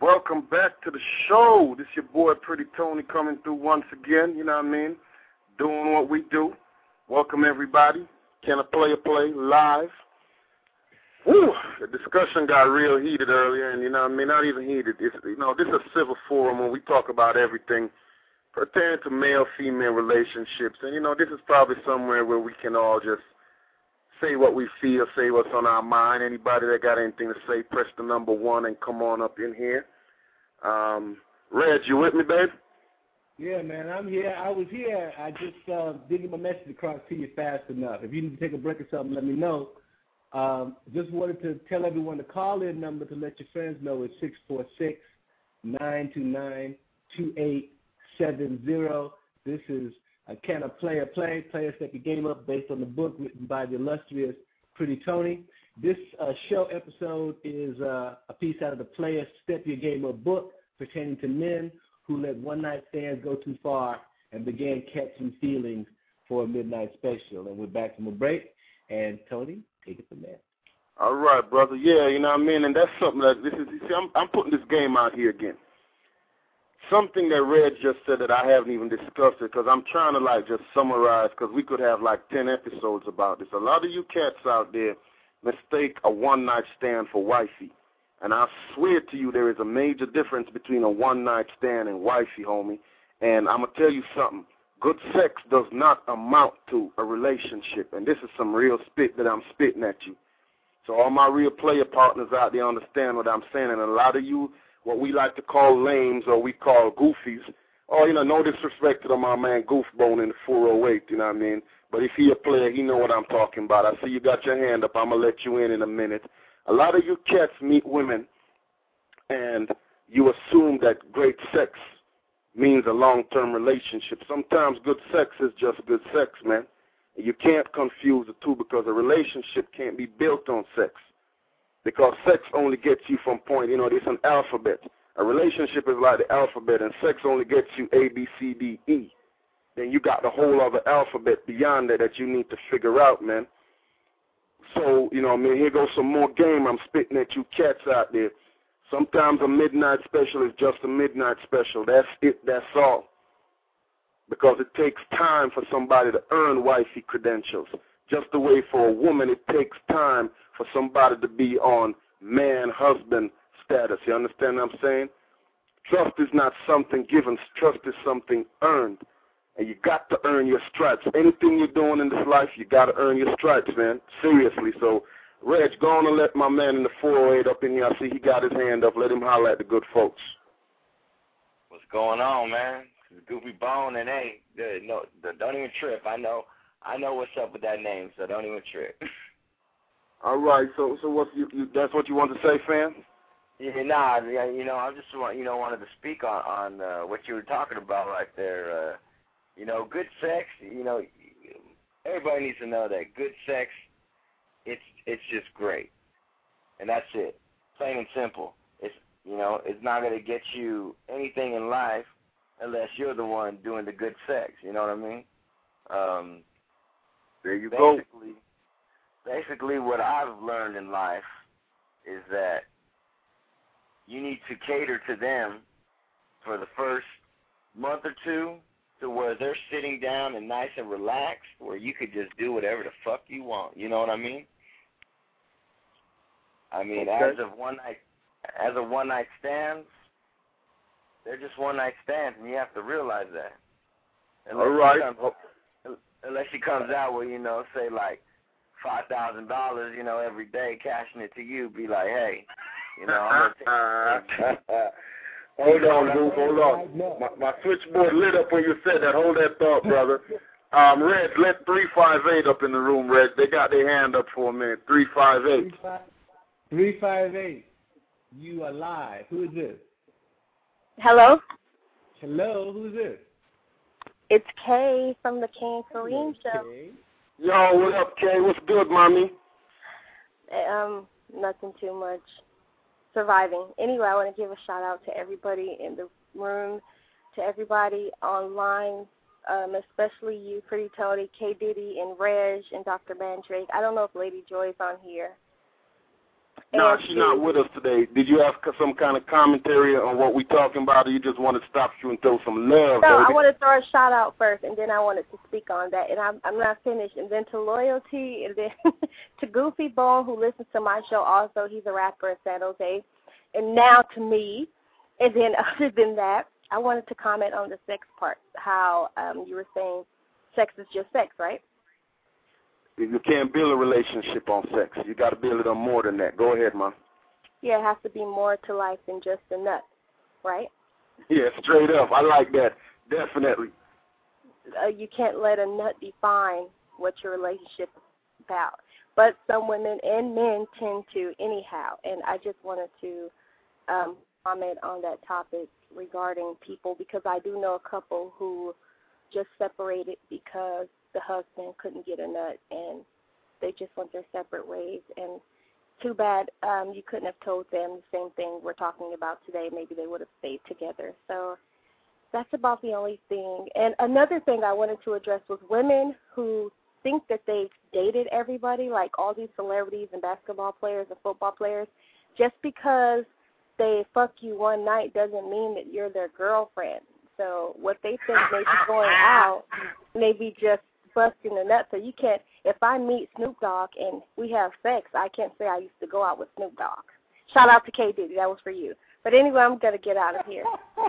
welcome back to the show. This your boy Pretty Tony coming through once again, you know what I mean, doing what we do. Welcome everybody. Can I Play a Play live? Woo, the discussion got real heated earlier, and you know what I mean, not even heated. It's, you know, this is a civil forum where we talk about everything pertaining to male-female relationships, and you know, this is probably somewhere where we can all just say what we feel, say what's on our mind. Anybody that got anything to say, press the number 1 and come on up in here. Reg, you with me, babe? Yeah, man, I'm here. I was here. I just didn't get my message across to you fast enough. If you need to take a break or something, let me know. Just wanted to tell everyone the call-in number to let your friends know is 646-929-2870. This is Can I Play a Play? Players Step Your Game Up, based on the book written by the illustrious Pretty Tony. This show episode is a piece out of the Players Step Your Game Up book pertaining to men who let one-night stands go too far and began catching feelings for a midnight special. And we're back from a break. And Tony, take it from there. All right, brother. Yeah, you know what I mean? And that's something that this is, you see, I'm putting this game out here again. Something that Red just said that I haven't even discussed it, because I'm trying to, like, just summarize, because we could have, like, 10 episodes about this. A lot of you cats out there mistake a one-night stand for wifey. And I swear to you there is a major difference between a one-night stand and wifey, homie. And I'm going to tell you something. Good sex does not amount to a relationship. And this is some real spit that I'm spitting at you. So all my real player partners out there understand what I'm saying. And a lot of you, what we like to call lames or we call goofies, or, you know, no disrespect to my man Goofbone in the 408, you know what I mean? But if he a player, he know what I'm talking about. I see you got your hand up. I'm going to let you in a minute. A lot of you cats meet women and you assume that great sex means a long-term relationship. Sometimes good sex is just good sex, man. You can't confuse the two, because a relationship can't be built on sex. Because sex only gets you from point, you know, it's an alphabet. A relationship is like the alphabet, and sex only gets you A, B, C, D, E. Then you got the whole other alphabet beyond that you need to figure out, man. So, you know what I mean, here goes some more game I'm spitting at you cats out there. Sometimes a midnight special is just a midnight special. That's it, that's all. Because it takes time for somebody to earn wifey credentials. Just the way for a woman it takes time for somebody to be on man-husband status. You understand what I'm saying? Trust is not something given. Trust is something earned. And you got to earn your stripes. Anything you're doing in this life, you got to earn your stripes, man. Seriously. So, Reg, go on and let my man in the 408 up in here. I see he got his hand up. Let him holler at the good folks. What's going on, man? It's Goofy Bone, and hey, no, don't even trip. I know what's up with that name, so don't even trip. All right, so what's that's what you want to say, fam? Yeah, nah, you know, I just wanted to speak on what you were talking about right there. You know, good sex. You know, everybody needs to know that good sex, it's just great, and that's it. Plain and simple. It's, you know, it's not going to get you anything in life unless you're the one doing the good sex. You know what I mean? There you go. Basically, what I've learned in life is that you need to cater to them for the first month or two, to where they're sitting down and nice and relaxed, where you could just do whatever the fuck you want. You know what I mean? I mean, okay. as of one night stands, they're just one night stands, and you have to realize that. Unless she comes out with, you know, say like $5,000, you know, every day, cashing it to you, be like, hey, you know, I'm gonna take Hold on, Goof, hold on. My switchboard lit up when you said that. Hold that thought, brother. Red, let 358 up in the room, Red. They got their hand up for a minute. 358. 358. You are live. Who is this? Hello? Hello, who is this? It's Kay from the Kay and Kareem Show. Kay. Yo, what up, Kay? What's good, mommy? Nothing too much. Surviving. Anyway, I want to give a shout-out to everybody in the room, to everybody online, especially you, Pretty Tony, K. Diddy, and Reg, and Dr. Mandrake. I don't know if Lady Joy's on here. No, she's not with us today. Did you have some kind of commentary on what we're talking about, or you just want to stop you and throw some love, No, baby? I want to throw a shout out first, and then I wanted to speak on that, and I'm not finished. And then to Loyalty, and then to Goofy Bone, who listens to my show also. He's a rapper in San Jose. And now to me, and then other than that, I wanted to comment on the sex part, how you were saying sex is just sex, right? You can't build a relationship on sex. You got to build it on more than that. Go ahead, Ma. Yeah, it has to be more to life than just a nut, right? Yeah, straight up. I like that. Definitely. You can't let a nut define what your relationship is about. But some women and men tend to anyhow. And I just wanted to comment on that topic regarding people, because I do know a couple who just separated because the husband couldn't get a nut and they just went their separate ways. And too bad you couldn't have told them the same thing we're talking about today. Maybe they would have stayed together. So that's about the only thing. And another thing I wanted to address was women who think that they've dated everybody, like all these celebrities and basketball players and football players. Just because they fuck you one night doesn't mean that you're their girlfriend. So what they think may be going out may be just busting the nut. So you can't, if I meet Snoop Dogg and we have sex, I can't say I used to go out with Snoop Dogg. Shout out to K. Diddy, that was for you. But anyway, I'm going to get out of here.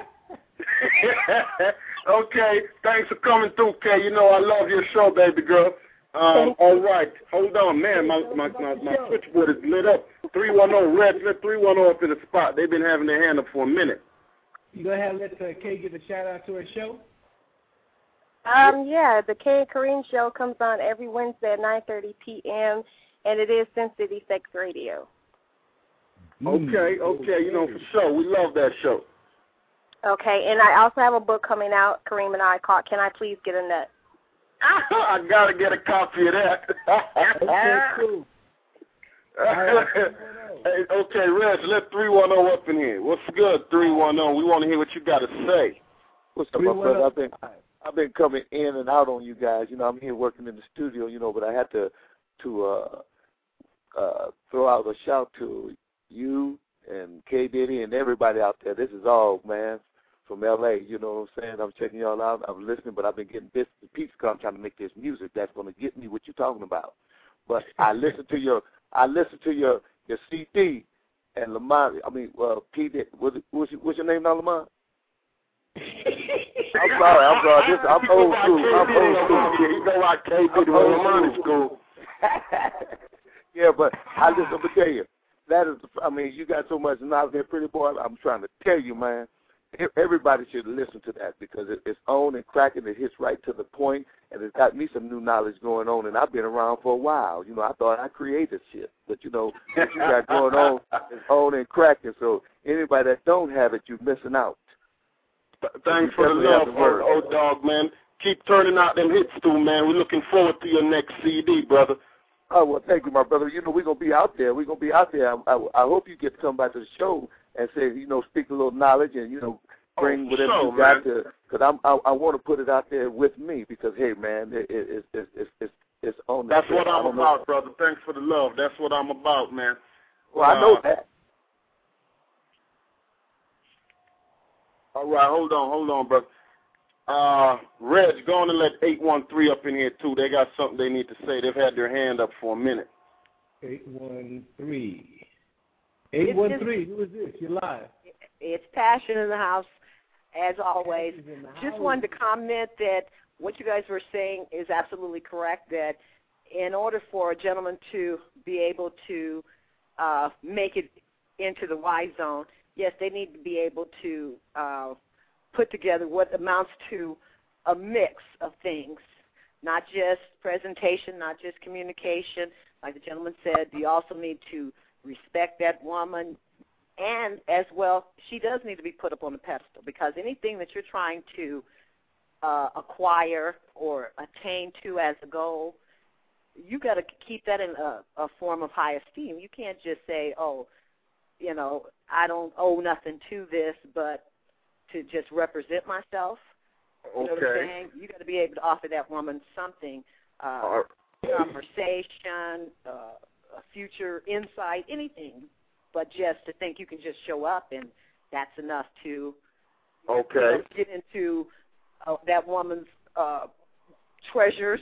Okay, thanks for coming through, Kay. You know I love your show, baby girl. All right, hold on, man. My switchboard is lit up. 310 Red, let 310 up in the spot. They've been having their hand up for a minute. You go ahead and let Kay give a shout out to her show. Yeah, the Kay and Kareem show comes on every Wednesday at 9:30 p.m. and it is Sin City Sex Radio. Okay, you know, for sure. We love that show. Okay, and I also have a book coming out, Kareem and I, called Can I Please Get a Nut? I got to get a copy of that. Okay, cool. Hey, okay, Reg, let 310 up in here. What's good, 310? We want to hear what you got to say. What's up, my brother? I've been coming in and out on you guys. You know, I'm here working in the studio, you know, but I had to throw out a shout to you and K. Diddy and everybody out there. This is all, man, from L.A., you know what I'm saying? I'm checking y'all out. I'm listening, but I've been getting bits and pieces because I'm trying to make this music that's going to get me what you're talking about. But I listened to your CD and Lamont. I mean, P. What's your name now, Lamont? I'm sorry. I'm old school. You know I can't do Lamont is cool. Yeah, but I just want to tell you, that is, I mean, you got so much knowledge there, pretty boy. I'm trying to tell you, man. Everybody should listen to that because it's on and cracking. It hits right to the point, and it's got me some new knowledge going on. And I've been around for a while. You know, I thought I created shit, but you know, what you got going on is on and cracking. So anybody that don't have it, you're missing out. Thanks for the love, old dog, man. Keep turning out them hits, too, man. We're looking forward to your next CD, brother. Oh, well, thank you, my brother. You know, we're going to be out there. I hope you get to come back to the show and say, you know, speak a little knowledge and, you know, bring whatever you got to, because I want to put it out there with me because, hey, man, it's on the That's what I'm about, brother. Thanks for the love. That's what I'm about, man. Well, I know that. All right, hold on, brother. Reg, go on and let 813 up in here, too. They got something they need to say. They've had their hand up for a minute. 813. 813, who is this? You're live. It's Passion in the house, as always. Just wanted to comment that what you guys were saying is absolutely correct, that in order for a gentleman to be able to make it into the Y zone, yes, they need to be able to put together what amounts to a mix of things, not just presentation, not just communication. Like the gentleman said, you also need to respect that woman, and as well, she does need to be put up on a pedestal because anything that you're trying to acquire or attain to as a goal, you got to keep that in a form of high esteem. You can't just say, oh, you know, I don't owe nothing to this, but to just represent myself. You know what I'm saying? You got to be able to offer that woman something, conversation, a future insight, anything, but just to think you can just show up and that's enough to get into that woman's treasures.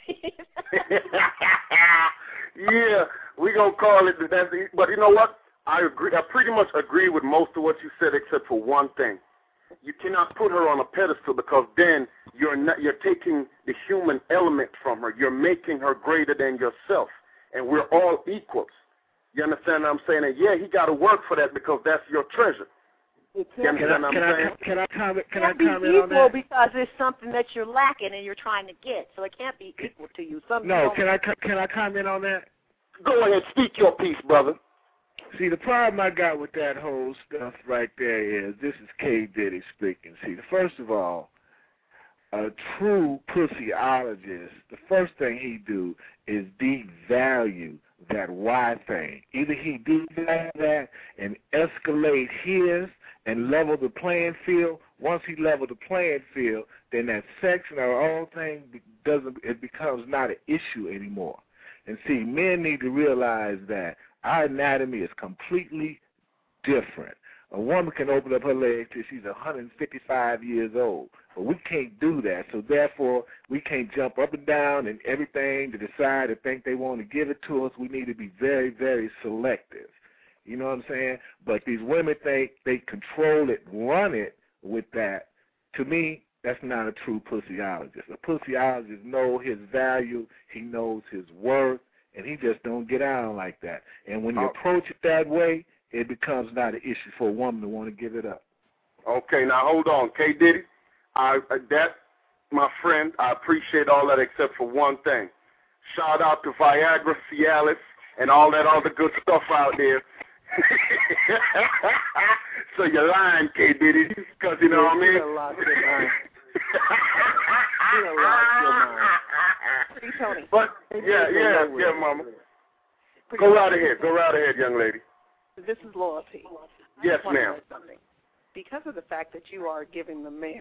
Yeah, we're going to call it that. But you know what? I agree. I pretty much agree with most of what you said except for one thing. You cannot put her on a pedestal because then you're taking the human element from her. You're making her greater than yourself, and we're all equals. You understand what I'm saying? And yeah, he got to work for that because that's your treasure. Can I comment on that? Because it's something that you're lacking and you're trying to get, so it can't be equal to you. Can I comment on that? Go ahead, speak your piece, brother. See, the problem I got with that whole stuff right there is, this is K. Diddy speaking. See, first of all, a true pussyologist, the first thing he do is devalue that why thing. Either he devalue that and escalate his and level the playing field. Once he level the playing field, then that sex and our own thing it becomes not an issue anymore. And see, men need to realize that our anatomy is completely different. A woman can open up her legs till she's 155 years old, but we can't do that. So therefore, we can't jump up and down and everything to decide to think they want to give it to us. We need to be very, very selective. You know what I'm saying? But these women think they control it, run it with that. To me, that's not a true pussyologist. A pussyologist knows his value, he knows his worth, and he just don't get out like that. And when you approach it that way, it becomes not an issue for a woman to want to give it up. Okay, now hold on. K. Diddy, my friend, I appreciate all that except for one thing. Shout out to Viagra, Cialis, and all that other good stuff out there. So you're lying, K. Diddy, because you know what I mean? You're lost your mind. You're lost your mind. Tony. But, yeah, Mama. Go right ahead, young lady. This is loyalty. Yes, ma'am. Because of the fact that you are giving the man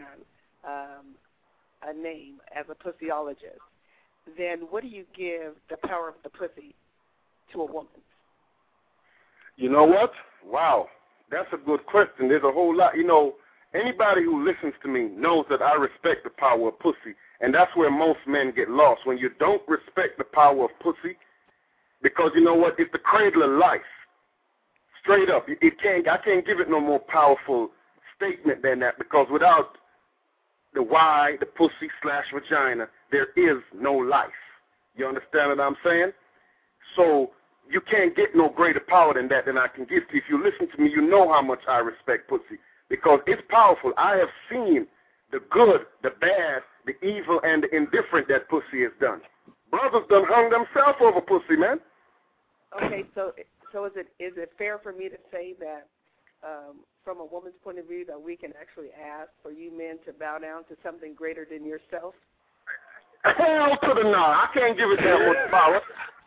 a name as a pussyologist, then what do you give the power of the pussy to a woman? You know what? Wow, that's a good question. There's a whole lot. You know, anybody who listens to me knows that I respect the power of pussy, and that's where most men get lost, when you don't respect the power of pussy, because you know what? It's the cradle of life. Straight up. I can't give it no more powerful statement than that, because without the Y, the pussy / vagina, there is no life. You understand what I'm saying? So you can't get no greater power than that than I can give to you. If you listen to me, you know how much I respect pussy, because it's powerful. I have seen the good, the bad, the evil, and the indifferent that pussy has done. Brothers done hung themselves over pussy, man. Okay, so is it fair for me to say that from a woman's point of view that we can actually ask for you men to bow down to something greater than yourself? Hell to the no. I can't give it that much power.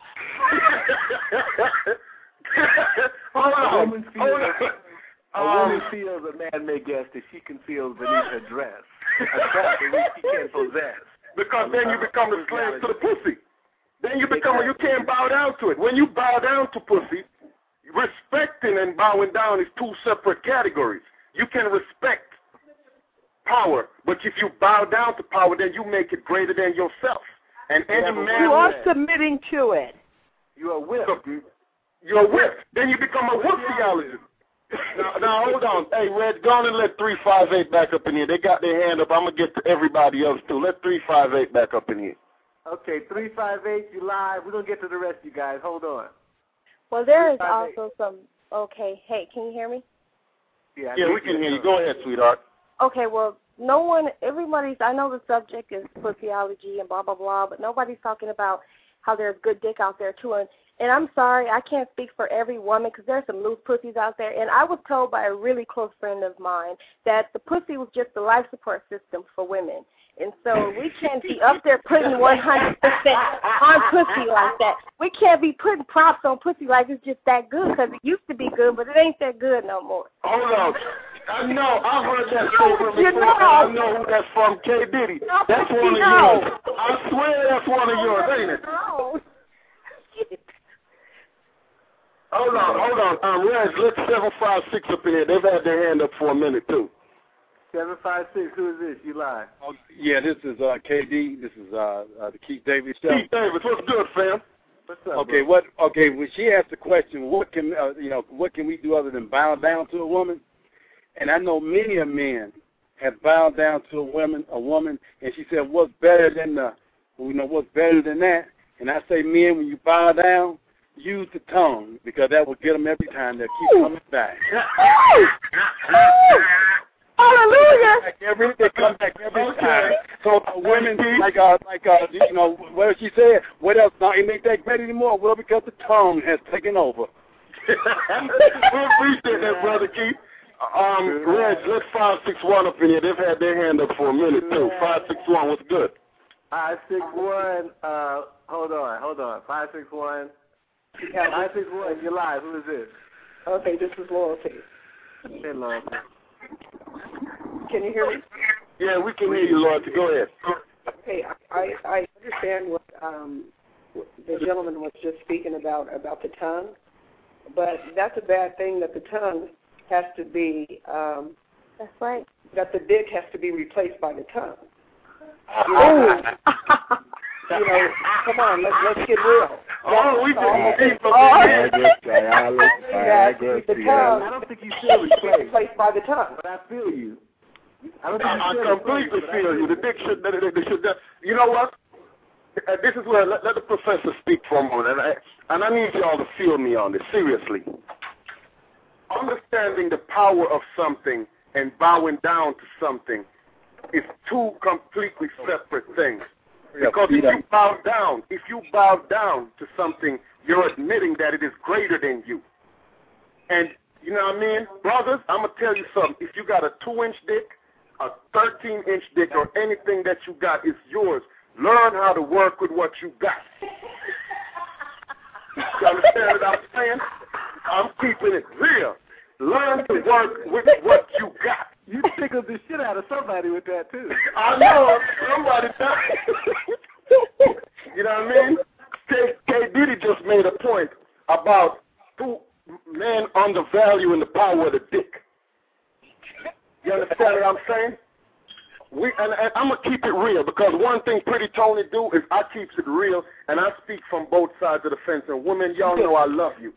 A woman feels a man may guess that she can feel beneath her dress, a trap in which she can't possess. Because then you become a slave to the pussy. Then you can't bow down to it. When you bow down to pussy, respecting and bowing down is two separate categories. You can respect power, but if you bow down to power, then you make it greater than yourself. And any man you are submitting to it. You're a whip. You're a whip. Then you become a whoopsyologist. Now, hold on. Hey, Red, go on and let 358 back up in here. They got their hand up. I'm going to get to everybody else, too. Let 358 back up in here. Okay, 358, you live. We're going to get to the rest of you guys. Hold on. Well, there is also some, okay. Hey, can you hear me? Yeah, we can hear you. Go ahead, sweetheart. Okay, well, I know the subject is pussyology and blah, blah, blah, but nobody's talking about how there's good dick out there, too. And I'm sorry, I can't speak for every woman because there's some loose pussies out there. And I was told by a really close friend of mine that the pussy was just the life support system for women. And so we can't be up there putting 100% on pussy like that. We can't be putting props on pussy like it's just that good, because it used to be good, but it ain't that good no more. Hold on. I know. I've heard that statement before. I know who that's from, K. Diddy. That's one of yours. I swear that's one of yours, ain't it? Hold on. Reg, let 756 up in here. They've had their hand up for a minute, too. 756, who is this? You lie. Oh, yeah, this is KD. This is the Keith Davis show. Keith Davis, what's good, fam? What's up? Okay, bro? When she asked the question, what can we do other than bow down to a woman? And I know many of men have bowed down to a woman, and she said, what's better than what's better than that? And I say, men, when you bow down, use the tongue, because that will get them every time. They'll keep coming back. Hallelujah! They come back every time. So women, what she said, what else? Now, it ain't that great anymore. Well, because the tongue has taken over. We appreciate that, Brother Keith. Reg, let 561 up in here. They've had their hand up for a minute, too. 561, what's good? 561, hold on. 561. 561, you're live. Who is this? Okay, this is Loyalty. Hey, Loyalty. Can you hear me? Yeah, we can hear you, Loyalty. Go ahead. Okay, I understand what the gentleman was just speaking about the tongue, but that's a bad thing that the tongue has to be, that's right. That the dick has to be replaced by the tongue. Come on, let's get real. We can I don't think you should replaced by the tongue. But I feel you. I completely feel you. The dick should. You know what? This is where let the professor speak for a moment, and I need y'all to feel me on this seriously. Understanding the power of something and bowing down to something is two completely separate things. Because if you bow down to something, you're admitting that it is greater than you. And you know what I mean? Brothers, I'm going to tell you something. If you got a 2-inch dick, a 13-inch dick, or anything that you got is yours, learn how to work with what you got. You understand what I'm saying? I'm keeping it real. Learn to work with what you got. You tickled the shit out of somebody with that, too. I know. Somebody died. You know what I mean? K. Diddy just made a point about men undervaluing the power of the dick. You understand what I'm saying? And I'm going to keep it real, because one thing Pretty Tony do is I keeps it real, and I speak from both sides of the fence. And women, y'all know I love you.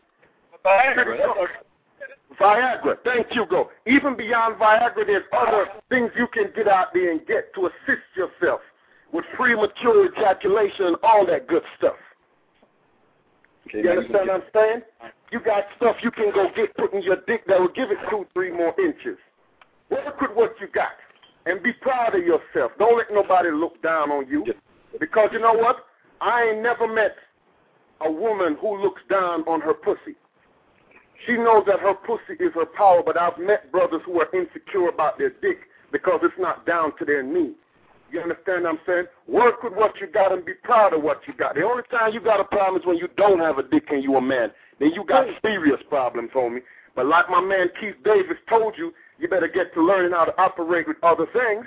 Viagra, thank you, go. Even beyond Viagra, there's other things you can get out there and get to assist yourself with premature ejaculation and all that good stuff. Okay, you understand what I'm saying? You got stuff you can go get put in your dick that will give it 2-3 more inches. Work with what you got and be proud of yourself. Don't let nobody look down on you, because you know what? I ain't never met a woman who looks down on her pussy. She knows that her pussy is her power, but I've met brothers who are insecure about their dick because it's not down to their knee. You understand what I'm saying? Work with what you got and be proud of what you got. The only time you got a problem is when you don't have a dick and you a man. Then you got serious problems, homie. But like my man Keith Davis told you, you better get to learning how to operate with other things.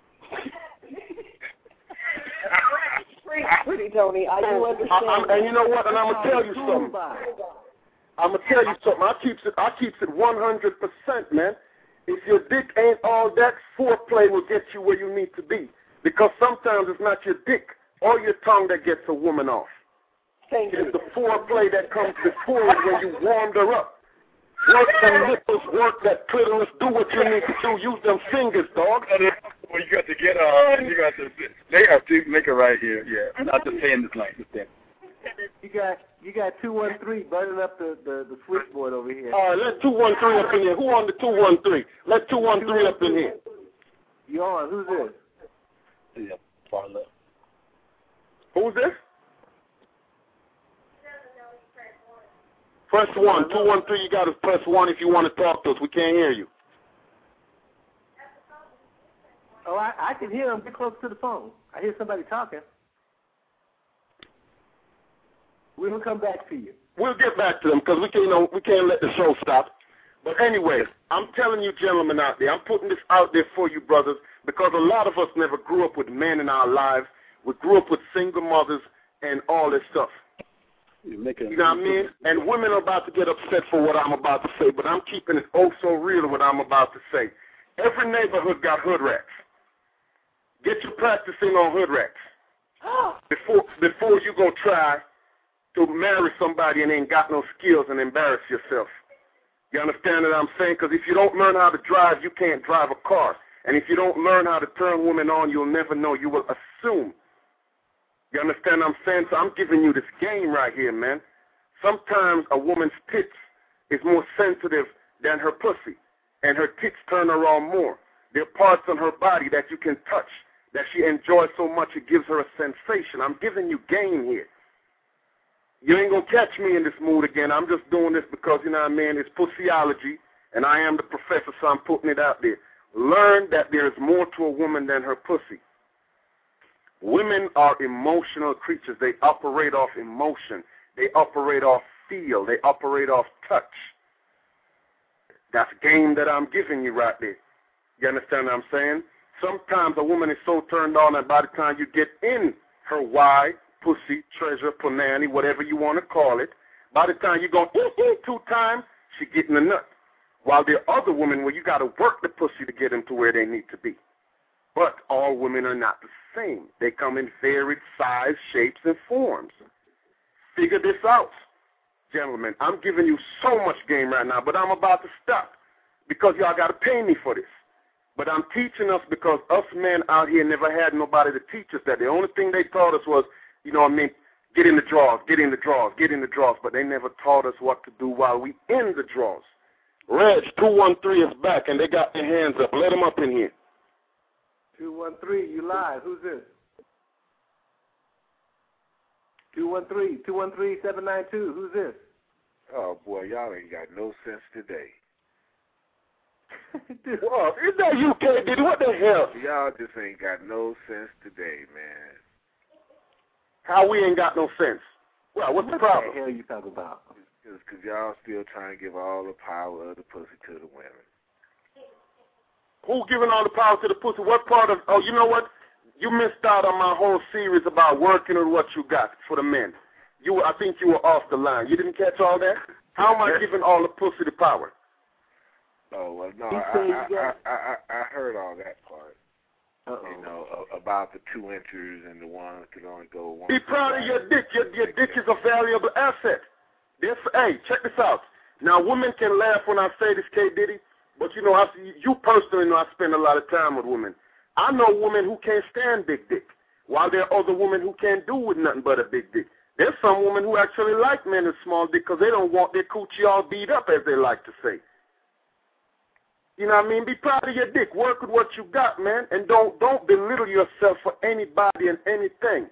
Pretty Tony, I do understand. And you know what? And I'm gonna tell you something. I keeps it 100%, man. If your dick ain't all that, foreplay will get you where you need to be. Because sometimes it's not your dick or your tongue that gets a woman off. It's the foreplay that comes before it when you warmed her up. Work them nipples, work that clitoris, do what you need to do. Use them fingers, dog. Well, you got to get on. They have to make it right here. Yeah, not just saying this like this. You got 213 burning up the switchboard over here. All right, let 213 up in here. Who on the 213? Let 213 up in here. You on? Who's this? Yeah, far left. Who's this? Press 1. 213, you got to press 1 if you want to talk to us. We can't hear you. Oh, I can hear him. Get close to the phone. I hear somebody talking. We'll come back to you. We'll get back to them because we can't let the show stop. But anyway, I'm telling you gentlemen out there, I'm putting this out there for you brothers, because a lot of us never grew up with men in our lives. We grew up with single mothers and all this stuff. You know what I mean? And women are about to get upset for what I'm about to say, but I'm keeping it oh so real what I'm about to say. Every neighborhood got hood rats. Get you practicing on hood rats before you go try to marry somebody and ain't got no skills and embarrass yourself. You understand what I'm saying? Because if you don't learn how to drive, you can't drive a car. And if you don't learn how to turn women on, you'll never know. You will assume. You understand what I'm saying? So I'm giving you this game right here, man. Sometimes a woman's tits is more sensitive than her pussy, and her tits turn her on more. There are parts on her body that you can touch that she enjoys so much it gives her a sensation. I'm giving you game here. You ain't going to catch me in this mood again. I'm just doing this because, you know what I mean, it's pussyology, and I am the professor, so I'm putting it out there. Learn that there is more to a woman than her pussy. Women are emotional creatures. They operate off emotion. They operate off feel. They operate off touch. That's game that I'm giving you right there. You understand what I'm saying? Sometimes a woman is so turned on that by the time you get in her wide, pussy, treasure, punani, whatever you want to call it, by the time you go 2 times, she getting a nut. While there are other women where you got to work the pussy to get them to where they need to be. But all women are not the same. They come in varied size, shapes, and forms. Figure this out, gentlemen. I'm giving you so much game right now, but I'm about to stop because y'all got to pay me for this. But I'm teaching us because us men out here never had nobody to teach us that. The only thing they taught us was, you know what I mean, get in the drawers, get in the drawers, get in the drawers. But they never taught us what to do while we in the drawers. Reg, 213 is back, and they got their hands up. Let them up in here. 213, you live. Who's this? 213-792. Who's this? Oh, boy, y'all ain't got no sense today. Well, is that you, K.D.? What the hell? Y'all just ain't got no sense today, man. How we ain't got no sense? Well, what's the problem? What the hell you talking about? It's because y'all still trying to give all the power of the pussy to the women. Who giving all the power to the pussy? What part of... Oh, you know what? You missed out on my whole series about working with what you got for the men. I think you were off the line. You didn't catch all that? How am I giving all the pussy the power? Oh, well, no, I heard all that part. You know, about the 2 inches and the one that can only go one. Be proud of your dick. Your dick is a valuable asset. Hey, check this out. Now, women can laugh when I say this, K. Diddy, but you know, you personally know I spend a lot of time with women. I know women who can't stand big dick, while there are other women who can't do with nothing but a big dick. There's some women who actually like men with small dick because they don't want their coochie all beat up, as they like to say. You know what I mean? Be proud of your dick. Work with what you got, man, and don't belittle yourself for anybody and anything.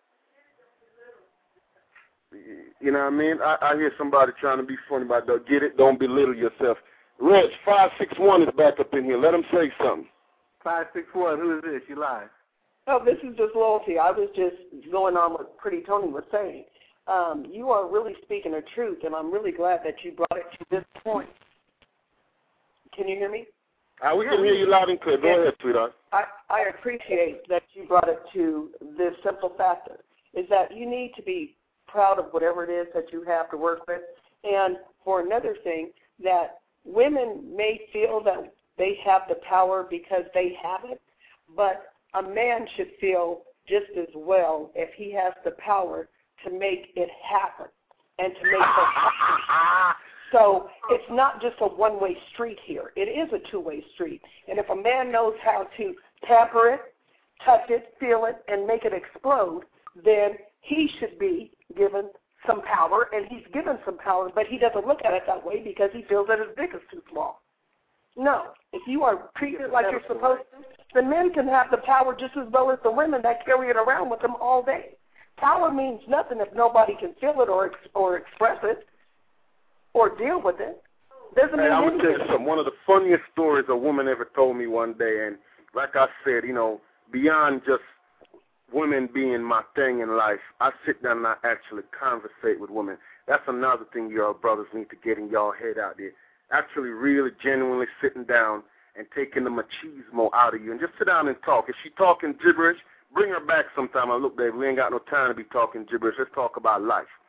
You know what I mean? I hear somebody trying to be funny about that. Get it? Don't belittle yourself. Reg, 561 is back up in here. Let him say something. 561, who is this? You live. Oh, this is just loyalty. I was just going on what Pretty Tony was saying. You are really speaking the truth, and I'm really glad that you brought it to this point. Can you hear me? We can hear you loud and clear. Go ahead, sweetheart. I appreciate that you brought it to this simple factor, is that you need to be proud of whatever it is that you have to work with. And for another thing, that women may feel that they have the power because they have it, but a man should feel just as well if he has the power to make it happen and to make her happen. So it's not just a one-way street here. It is a two-way street. And if a man knows how to tamper it, touch it, feel it, and make it explode, then he should be given some power, and he's given some power, but he doesn't look at it that way because he feels that his dick is too small. No. If you are treated like you're supposed to, the men can have the power just as well as the women that carry it around with them all day. Power means nothing if nobody can feel it or express it or deal with it. Doesn't mean I'm anything. going to tell you something. One of the funniest stories a woman ever told me one day, and like I said, you know, beyond just women being my thing in life, I sit down and I actually conversate with women. That's another thing y'all brothers need to get in y'all head out there. Actually really genuinely sitting down and taking the machismo out of you and just sit down and talk. If she talking gibberish, bring her back sometime. Look, babe, we ain't got no time to be talking gibberish. Let's talk about life.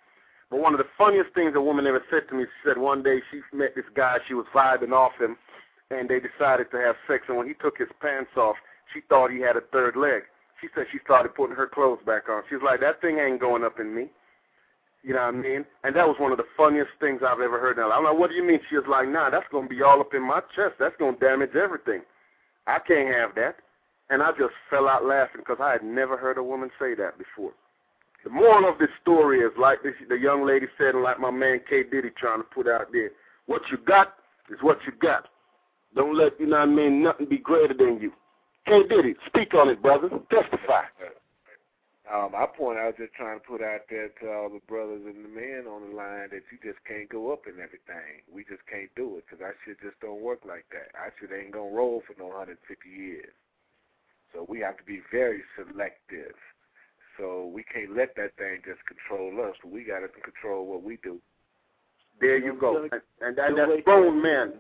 But one of the funniest things a woman ever said to me, she said one day she met this guy, she was vibing off him, and they decided to have sex, and when he took his pants off, she thought he had a third leg. She said she started putting her clothes back on. She was like, that thing ain't going up in me. You know what I mean? And that was one of the funniest things I've ever heard. I'm like, what do you mean? She was like, nah, that's going to be all up in my chest. That's going to damage everything. I can't have that. And I just fell out laughing because I had never heard a woman say that before. The moral of this story is like this, the young lady said, and like my man K. Diddy trying to put out there, what you got is what you got. Don't let, you know what I mean, nothing be greater than you. K. Diddy, speak on it, brother. Testify. My point I was just trying to put out there to all the brothers and the men on the line that you just can't go up in everything. We just can't do it because our shit just don't work like that. Our shit ain't going to roll for no 150 years. So we have to be very selective. So we can't let that thing just control us. We got to control what we do. There you go. And that's grown men.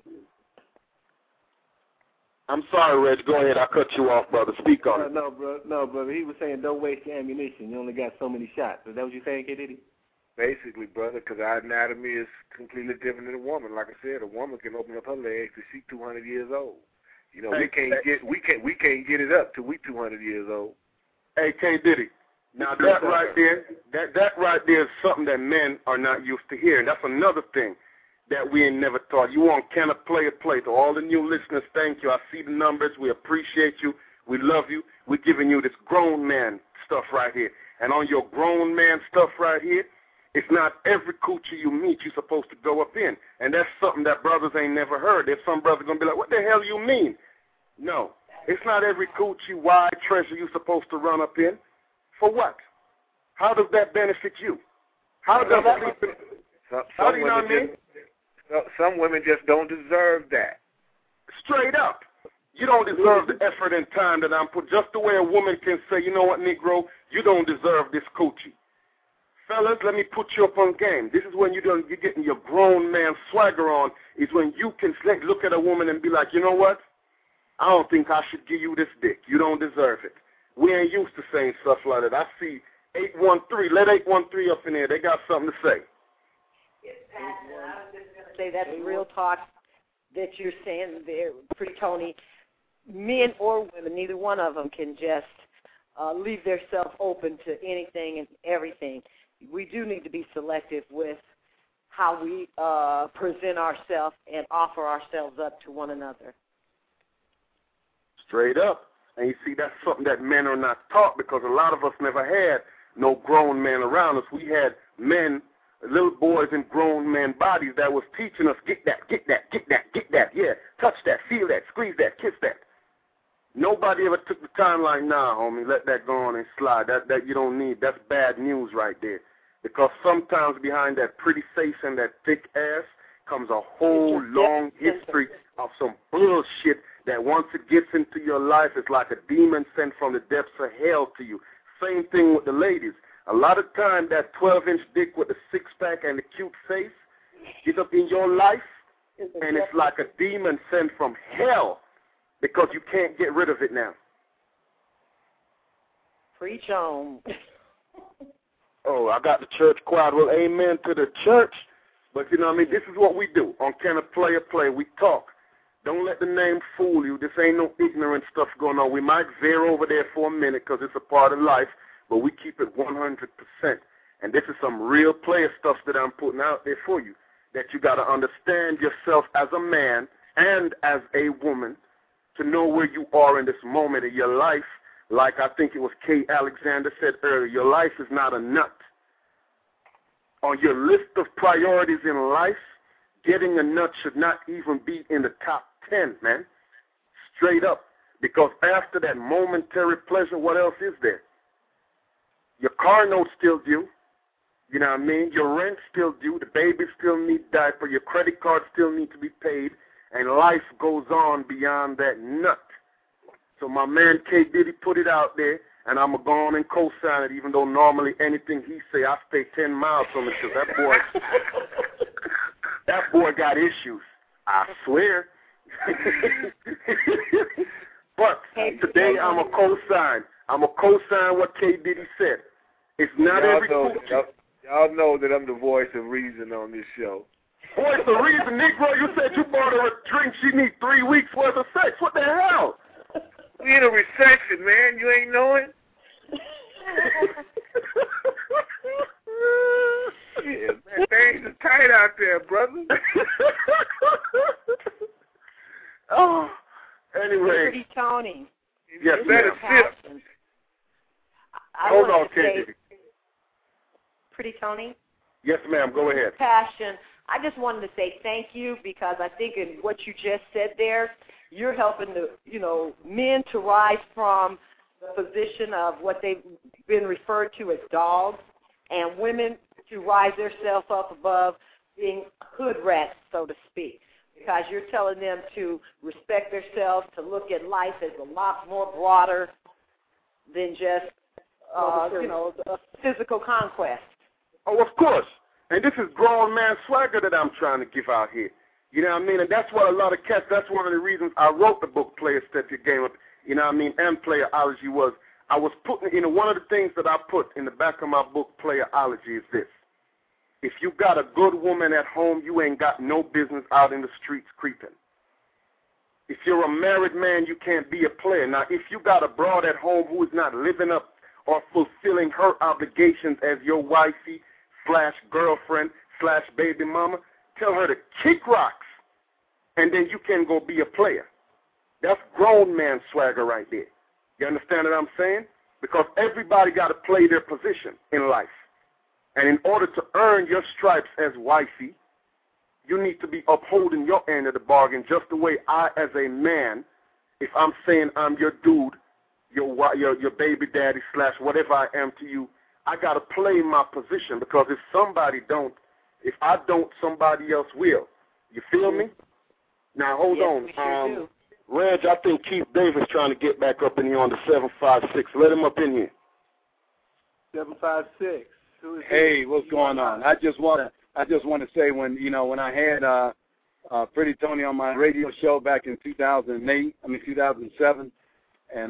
I'm sorry, Reg. Go ahead. I cut you off, brother. Speak on it. No, brother. He was saying don't waste your ammunition. You only got so many shots. Is that what you're saying, K. Diddy? Basically, brother, because our anatomy is completely different than a woman. Like I said, a woman can open up her legs and she's 200 years old. You know, we can't get it up till we 200 years old. Hey, K. Diddy. Now that right there is something that men are not used to hearing. That's another thing that we ain't never taught. You want Can a Player Play? To all the new listeners, thank you. I see the numbers. We appreciate you. We love you. We're giving you this grown man stuff right here. And on your grown man stuff right here, it's not every coochie you meet you're supposed to go up in. And that's something that brothers ain't never heard. There's some brothers going to be like, what the hell you mean? No, it's not every coochie wide treasure you're supposed to run up in. For what? How does that benefit you? How does sleeping? How do you know what I mean? Some women just don't deserve that. Straight up. You don't deserve the effort and time that I'm put. Just the way a woman can say, you know what, Negro, you don't deserve this coochie. Fellas, let me put you up on game. This is when you're getting your grown man swagger on, is when you can look at a woman and be like, you know what? I don't think I should give you this dick. You don't deserve it. We ain't used to saying stuff like that. I see 813. Let 813 up in there. They got something to say. Say that's real talk that you're saying there, Pretty Tony. Men or women, neither one of them can just leave themselves open to anything and everything. We do need to be selective with how we present ourselves and offer ourselves up to one another. Straight up. And you see, that's something that men are not taught because a lot of us never had no grown men around us. We had men, little boys in grown men bodies that was teaching us, get that, get that, get that, get that, yeah, touch that, feel that, squeeze that, kiss that. Nobody ever took the time like, nah, homie, let that go on and slide. That you don't need. That's bad news right there. Because sometimes behind that pretty face and that thick ass comes a whole long history of some bullshit that once it gets into your life, it's like a demon sent from the depths of hell to you. Same thing with the ladies. A lot of time that 12-inch dick with the six-pack and the cute face gets up in your life, and it's like a demon sent from hell because you can't get rid of it now. Preach on. Oh, I got the church quiet. Well, amen to the church. But you know what I mean? This is what we do. On Can a Player Play, we talk. Don't let the name fool you. This ain't no ignorant stuff going on. We might veer over there for a minute because it's a part of life, but we keep it 100%. And this is some real player stuff that I'm putting out there for you, that you got to understand yourself as a man and as a woman to know where you are in this moment of your life. Like I think it was Kay Alexander said earlier, your life is not a nut. On your list of priorities in life, getting a nut should not even be in the top 10, man. Straight up. Because after that momentary pleasure, what else is there? Your car note's still due. You know what I mean? Your rent's still due. The baby still need diaper. Your credit card still need to be paid. And life goes on beyond that nut. So my man K. Diddy put it out there, and I'm going to go on and co-sign it, even though normally anything he say, I stay 10 miles from it, because that boy got issues. I swear. But today I'm a co-sign. I'm a co-sign what K. Diddy said. It's not every coochie. Y'all know that I'm the voice of reason on this show. Voice of reason, Negro. You said you bought her a drink. She needs 3 weeks worth of sex. What the hell? We in a recession, man. You ain't knowing? Yeah, man, things are tight out there, brother. Oh, anyway. Pretty Tony. Yes, that is it. Hold on, Katie. Pretty Tony? Yes, ma'am. Go ahead. Passion. I just wanted to say thank you because I think in what you just said there, you're helping the men to rise from the position of what they've been referred to as dogs, and women to rise themselves up above being hood rats, so to speak. Because you're telling them to respect themselves, to look at life as a lot more broader than just a physical conquest. Oh, of course. And this is grown man swagger that I'm trying to give out here. You know what I mean? And that's what a lot of cats, that's one of the reasons I wrote the book, Player Step Your Game Up, you know what I mean, and Playerology was, I was putting, one of the things that I put in the back of my book, Playerology, is this. If you got a good woman at home, you ain't got no business out in the streets creeping. If you're a married man, you can't be a player. Now, if you got a broad at home who is not living up or fulfilling her obligations as your wifey / girlfriend / baby mama, tell her to kick rocks, and then you can go be a player. That's grown man swagger right there. You understand what I'm saying? Because everybody got to play their position in life. And in order to earn your stripes as wifey, you need to be upholding your end of the bargain just the way I, as a man, if I'm saying I'm your dude, your baby daddy / whatever I am to you, I got to play my position, because if somebody don't, if I don't, somebody else will. You feel me? Now, hold on. Reg, I think Keith Davis trying to get back up in here on the 756. Let him up in here. 756. Hey, what's going on? I just want to say when I had Pretty Tony on my radio show back in 2007, and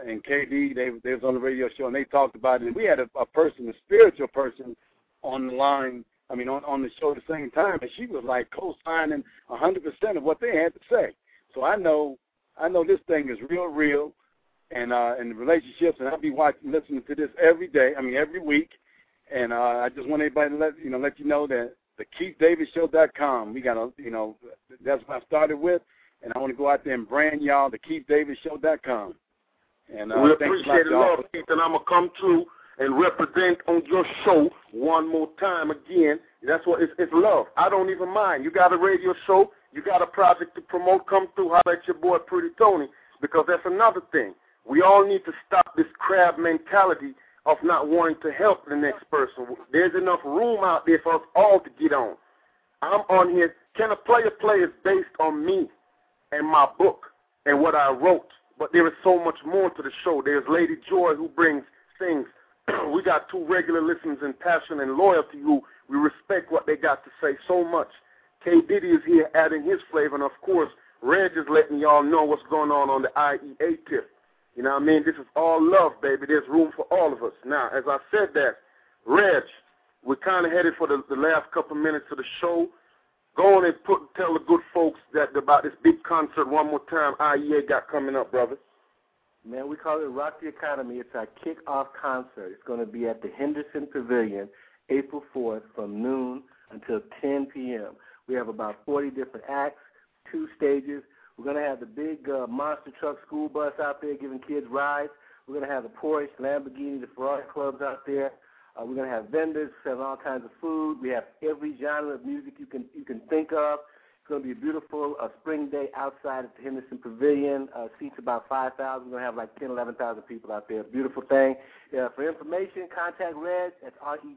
KD, they was on the radio show and they talked about it. And we had a person, a spiritual person, on the line. I mean, on the show at the same time, and she was like co-signing 100% of what they had to say. So I know this thing is real, and the relationships, and I'll be listening to this every day. I mean, every week. And I just want everybody to let you know that the KeithDavisShow.com, we got that's what I started with, and I want to go out there and brand y'all the KeithDavisShow.com. And we appreciate it, love, Keith, and I'm gonna come through and represent on your show one more time again. That's what it's love. I don't even mind. You got a radio show, you got a project to promote, come through, holler at your boy Pretty Tony, because that's another thing. We all need to stop this crab mentality of not wanting to help the next person. There's enough room out there for us all to get on. I'm on here. Can a Player Play is based on me and my book and what I wrote, but there is so much more to the show. There's Lady Joy who brings things. We got 2 regular listeners in Passion and Loyalty who we respect what they got to say so much. K. Diddy is here adding his flavor, and of course, Reg is letting y'all know what's going on the IEA tip. You know what I mean? This is all love, baby. There's room for all of us. Now, as I said that, Reg, we're kind of headed for the last couple minutes of the show. Go on and tell the good folks about this big concert one more time IEA got coming up, brother. Man, we call it Rock the Economy. It's our kickoff concert. It's going to be at the Henderson Pavilion, April 4th from noon until 10 p.m. We have about 40 different acts, 2 stages. We're going to have the big monster truck school bus out there giving kids rides. We're going to have the Porsche, Lamborghini, the Ferrari clubs out there. We're going to have vendors selling all kinds of food. We have every genre of music you can think of. It's going to be a beautiful spring day outside at the Henderson Pavilion. Seats about 5,000. We're going to have like 10,000, 11,000 people out there. Beautiful thing. For information, contact Reg at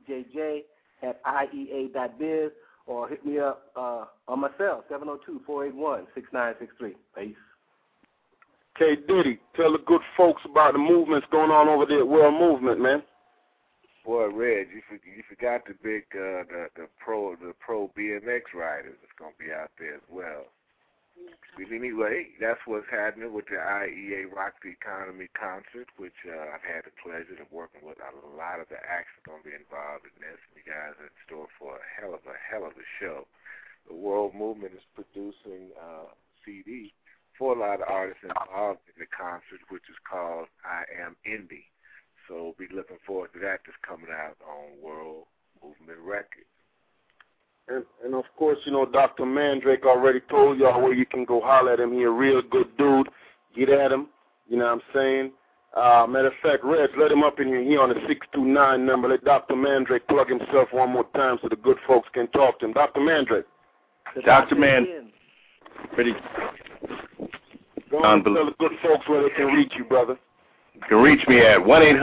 REJJ@IEA.biz. Or hit me up on my cell, 702-481-6963. Peace. K. Diddy, tell the good folks about the movements going on over there at World Movement, man. Boy, Reg, you forgot the big the pro BMX riders that's gonna be out there as well. Anyway, that's what's happening with the IEA Rock the Economy concert, which I've had the pleasure of working with a lot of the acts that are going to be involved in this. You guys are in store for a hell of a show. The World Movement is producing a CD for a lot of artists involved in the concert, which is called I Am Indie. So we'll be looking forward to that that's coming out on World Movement Records. And of course, you know, Dr. Mandrake already told y'all where you can go holler at him. He a real good dude. Get at him. You know what I'm saying? Matter of fact, Reg, let him up in here. He on the 629 number. Let Dr. Mandrake plug himself one more time so the good folks can talk to him. Dr. Mandrake. Dr. Mandrake. Pretty. Go on and tell the good folks where they can reach you, brother. You can reach me at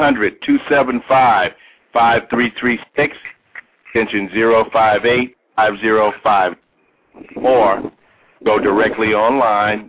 1-800-275-5336, extension 058. 505, or go directly online,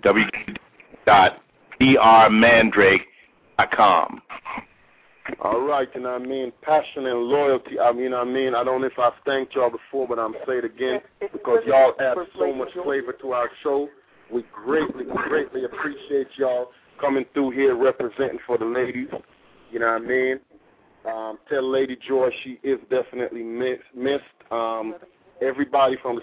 www.drmandrake.com. All right, and I mean passion and loyalty. I don't know if I've thanked y'all before, but I'm going to say it again because y'all add so much flavor to our show. We greatly appreciate y'all coming through here representing for the ladies. You know what I mean? Tell Lady Joy she is definitely missed. Everybody from the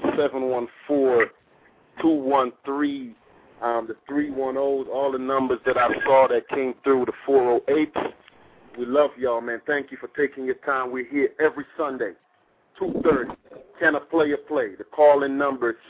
714-213, the 310s, all the numbers that I saw that came through, the 408s. We love y'all, man. Thank you for taking your time. We're here every Sunday, 2:30. Can a player play? The call-in number is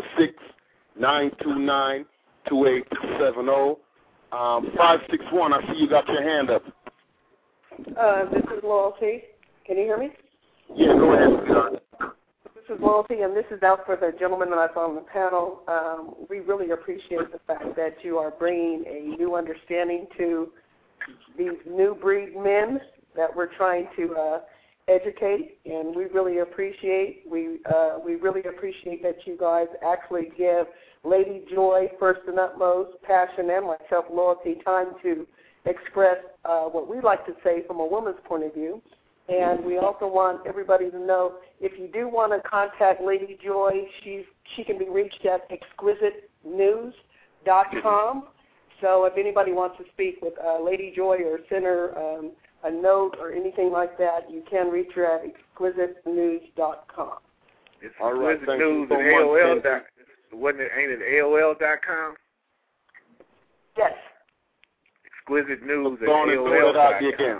646-929-2870. 561, I see you got your hand up. This is Loyalty. Can you hear me? Yeah, go ahead, John. This is Loyalty, and this is out for the gentleman that's on the panel. We really appreciate the fact that you are bringing a new understanding to these new breed men that we're trying to educate, and we really appreciate that you guys actually give Lady Joy, first and utmost, passion, and myself, Loyalty, time to express what we like to say from a woman's point of view. And we also want everybody to know if you do want to contact Lady Joy, she can be reached at exquisitenews.com. So if anybody wants to speak with Lady Joy or send her a note or anything like that, you can reach her at exquisitenews.com. It's all right. News at AOL. Ain't it AOL.com? Yes. Exquisite News at AOL.com.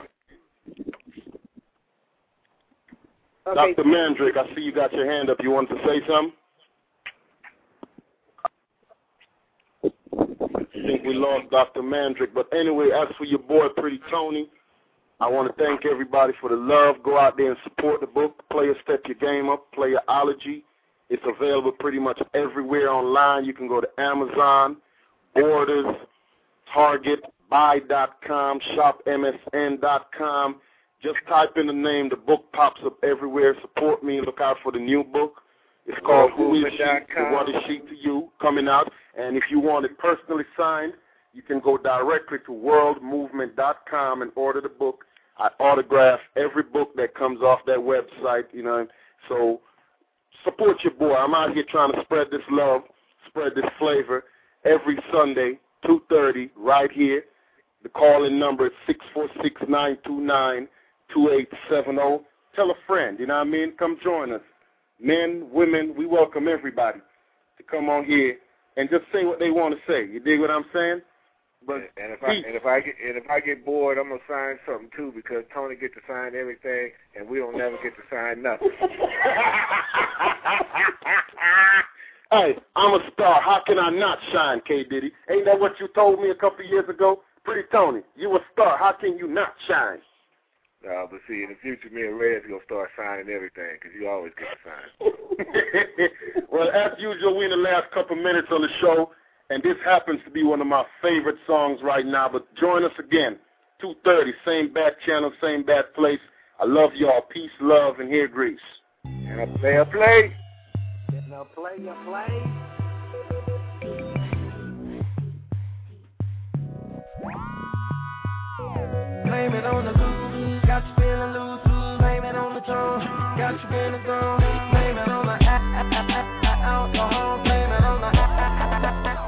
Okay. Dr. Mandrake, I see you got your hand up. You want to say something? I think we lost Dr. Mandrake. But anyway, as for your boy, Pretty Tony, I want to thank everybody for the love. Go out there and support the book. Player Step Your Game Up, Playerology. It's available pretty much everywhere online. You can go to Amazon, Borders, Target, Buy.com, ShopMSN.com. Just type in the name. The book pops up everywhere. Support me. Look out for the new book. It's called Who Is She? What Is She to You? Coming out. And if you want it personally signed, you can go directly to worldmovement.com and order the book. I autograph every book that comes off that website, you know. So support your boy. I'm out here trying to spread this love, spread this flavor every Sunday, 2:30, right here. The call-in number is 646-929-2870. Tell a friend, you know what I mean? Come join us. Men, women, we welcome everybody to come on here and just say what they want to say. You dig what I'm saying? But if I get bored, I'm gonna sign something too, because Tony gets to sign everything, and we don't never get to sign nothing. Hey, I'm a star. How can I not shine, K. Diddy? Ain't that what you told me a couple of years ago? Pretty Tony, you a star. How can you not shine? But see, in the future, me and Red's going to start signing everything, because you always get to sign. Well, as usual, we're in the last couple minutes on the show, and this happens to be one of my favorite songs right now. But join us again, 2:30, same bad channel, same bad place. I love y'all. Peace, love, and hair grease. And a play. Now play. Blame it on the loose, got you feeling loose. Blame it on the tongue, got you feeling gone. Blame it on the alcohol, blame it on the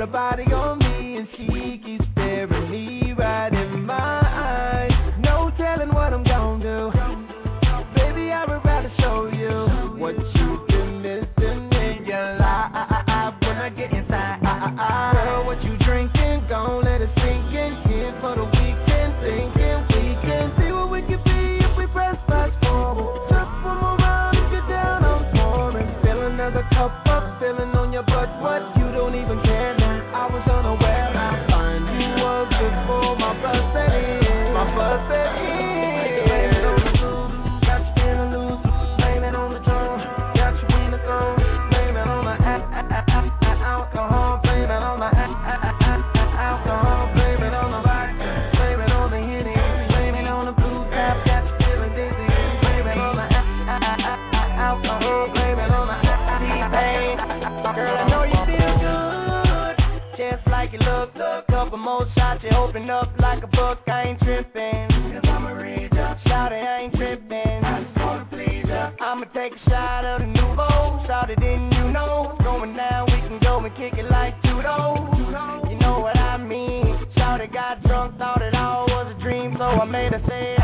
her body on me, and she keeps staring me right in my eyes. No telling what I'm gonna do. Baby, I would rather show you what you've been missing in your life when I get inside. Girl, what you drinking? Gon' let it sink in. Here for the weekend, thinking we can see what we can be if we press fast forward. Just one more round if you're down, I'm pouring. Fill another cup up, feeling on your butt. What? You don't even care now. I was unaware. I find you was before my bus set in. My bus set in. Blame it on the blues, got you feeling loose. Blame it on the drum, got you in the zone. Blame it on the alcohol. Blame it on the alcohol. Blame it on the vodka. Blame it on the Henny. Blame it on the blue tap, got you feeling dizzy. Blame it on the alcohol. Blame it on the T-Pain. Girl, I know you feel good, just like you look. Couple more shots, you open up like a book. I ain't tripping, cause I'ma read ya. Shout it, I ain't tripping, I just wanna please ya. I'ma take a shot of the nouveau. Shout it, didn't you know? Going down, we can go and kick it like judo. You know what I mean? Shout it, got drunk, thought it all was a dream, so I made her say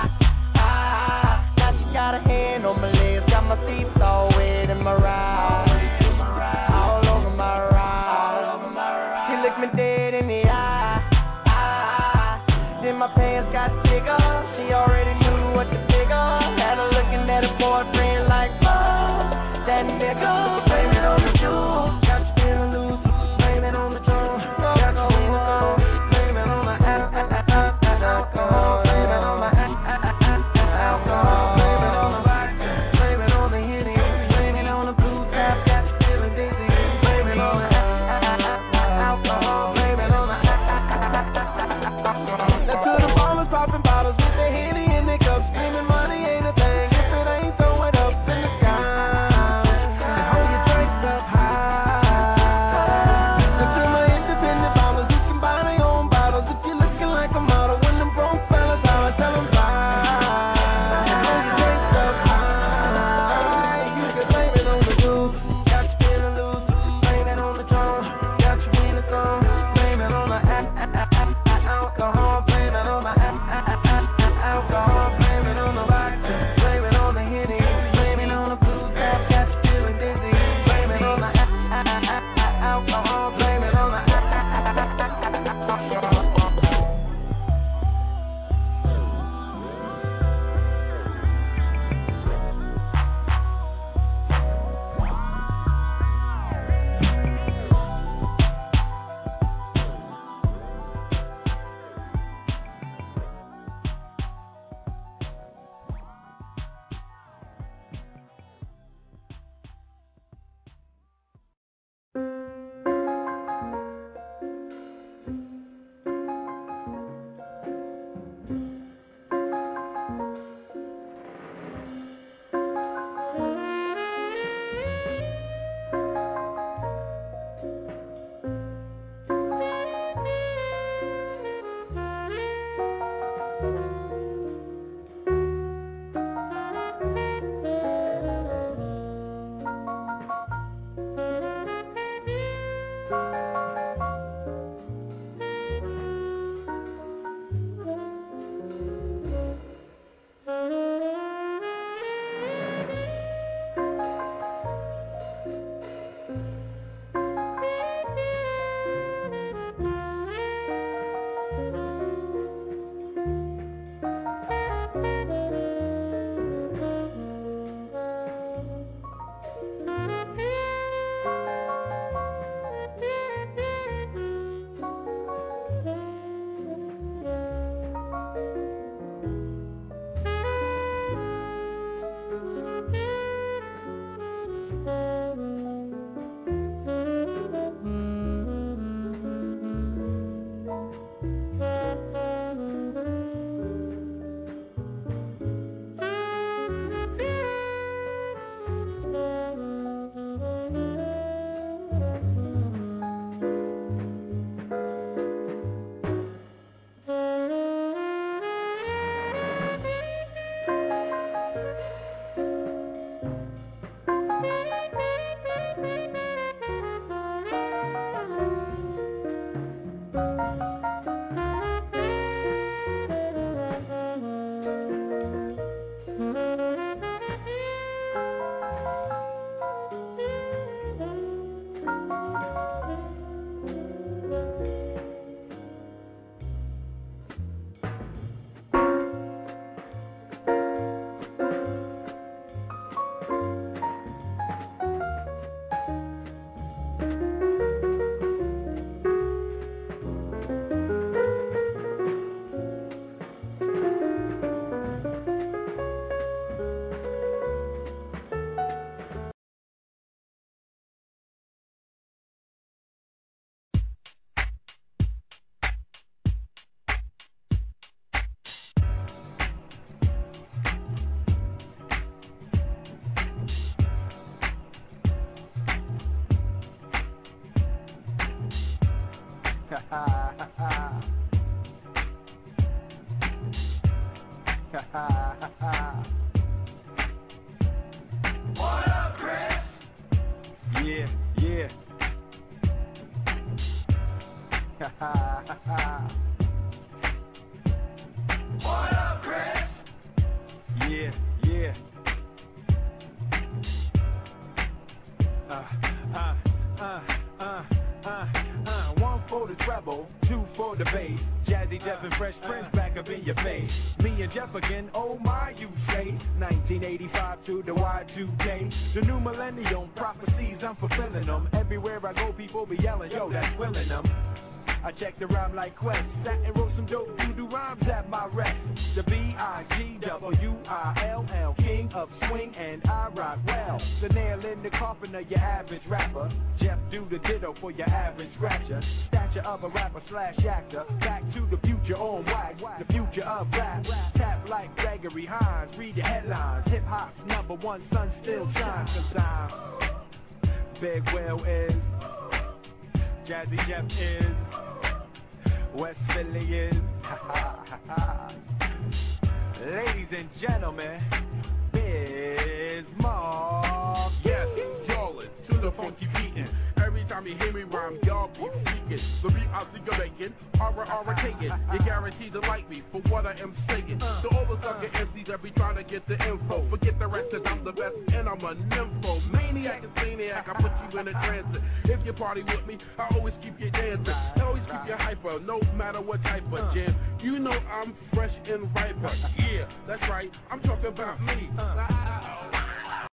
now she got a hand on my legs, got my feet all wet in my ride. All over my ride. She looked me dead in the eye. Then my pants got bigger. She already knew what to figure. Had her looking at her boyfriend like, oh, that nigga. Blame it on the juice, got you feeling loose. Blame it on the drum, got you in the zone. Blame it on the alcohol. Blame it on the alcohol. Blame it on the vodka. Blame it on the Henny. Blame it on the blue tap, got you feeling dizzy. Blame it on the alcohol. Blame it on the now to the farmers popping bottles with their Henny in their cups, screaming money ain't a thing if it ain't throw it up in the sky. And hold your drinks up high. Now to my independent farmers who can buy their own bottles, if you're looking like a model, when them broke fellas how I tell them bye. And hold your drinks up high. You can blame it on the juice, got you feeling loose. Blame it on the drum, got you in the zone. Blame it on the alcohol. Blame it on the alcohol. Blame it on the vodka. Blame it on the Henny. Blame it on the blue tap, got you feeling dizzy. Blame it on the alcohol. Blame it on the alcohol. What up, Chris? Yeah. What up, Chris? Yeah. One for the treble, two for the bass. Jazzy Jeff and Fresh Prince back up in your face. Me and Jeff again, oh my, you say. 1985 to the Y2K. The new millennium prophecies, I'm fulfilling them. Everywhere I go, people be yelling, yo, that's willing them. I checked the rhyme like Quest, sat and wrote some dope doo-doo rhymes at my rest. The B-I-G-W-I-L-L, king of swing, and I rock well. The nail in the coffin of your average rapper. Jeff do the ditto for your average scratcher. Stature of a rapper / actor. Back to the future on wax, the future of rap. Tap like Gregory Hines, read the headlines. Hip-hop's #1, sun still shines. 'Cause I'm Big Will is, Jazzy Jeff is, West Philly is. Ladies and gentlemen, Bismarck. Yes, y'all it to the funky beatin'. Every time you hear me rhyme, y'all keep speaking. The beat I see you making, aura taking. You guaranteed to like me for what I am saying. So all the sucker MCs that be trying to get the info, forget the rest 'cause I'm the best and I'm a nympho. Maniac and maniac, I put you in a trance. If you party with me, I always keep you dancing. I always keep you hyper, no matter what type of jam. You know I'm fresh and riper. Yeah, that's right, I'm talking about me.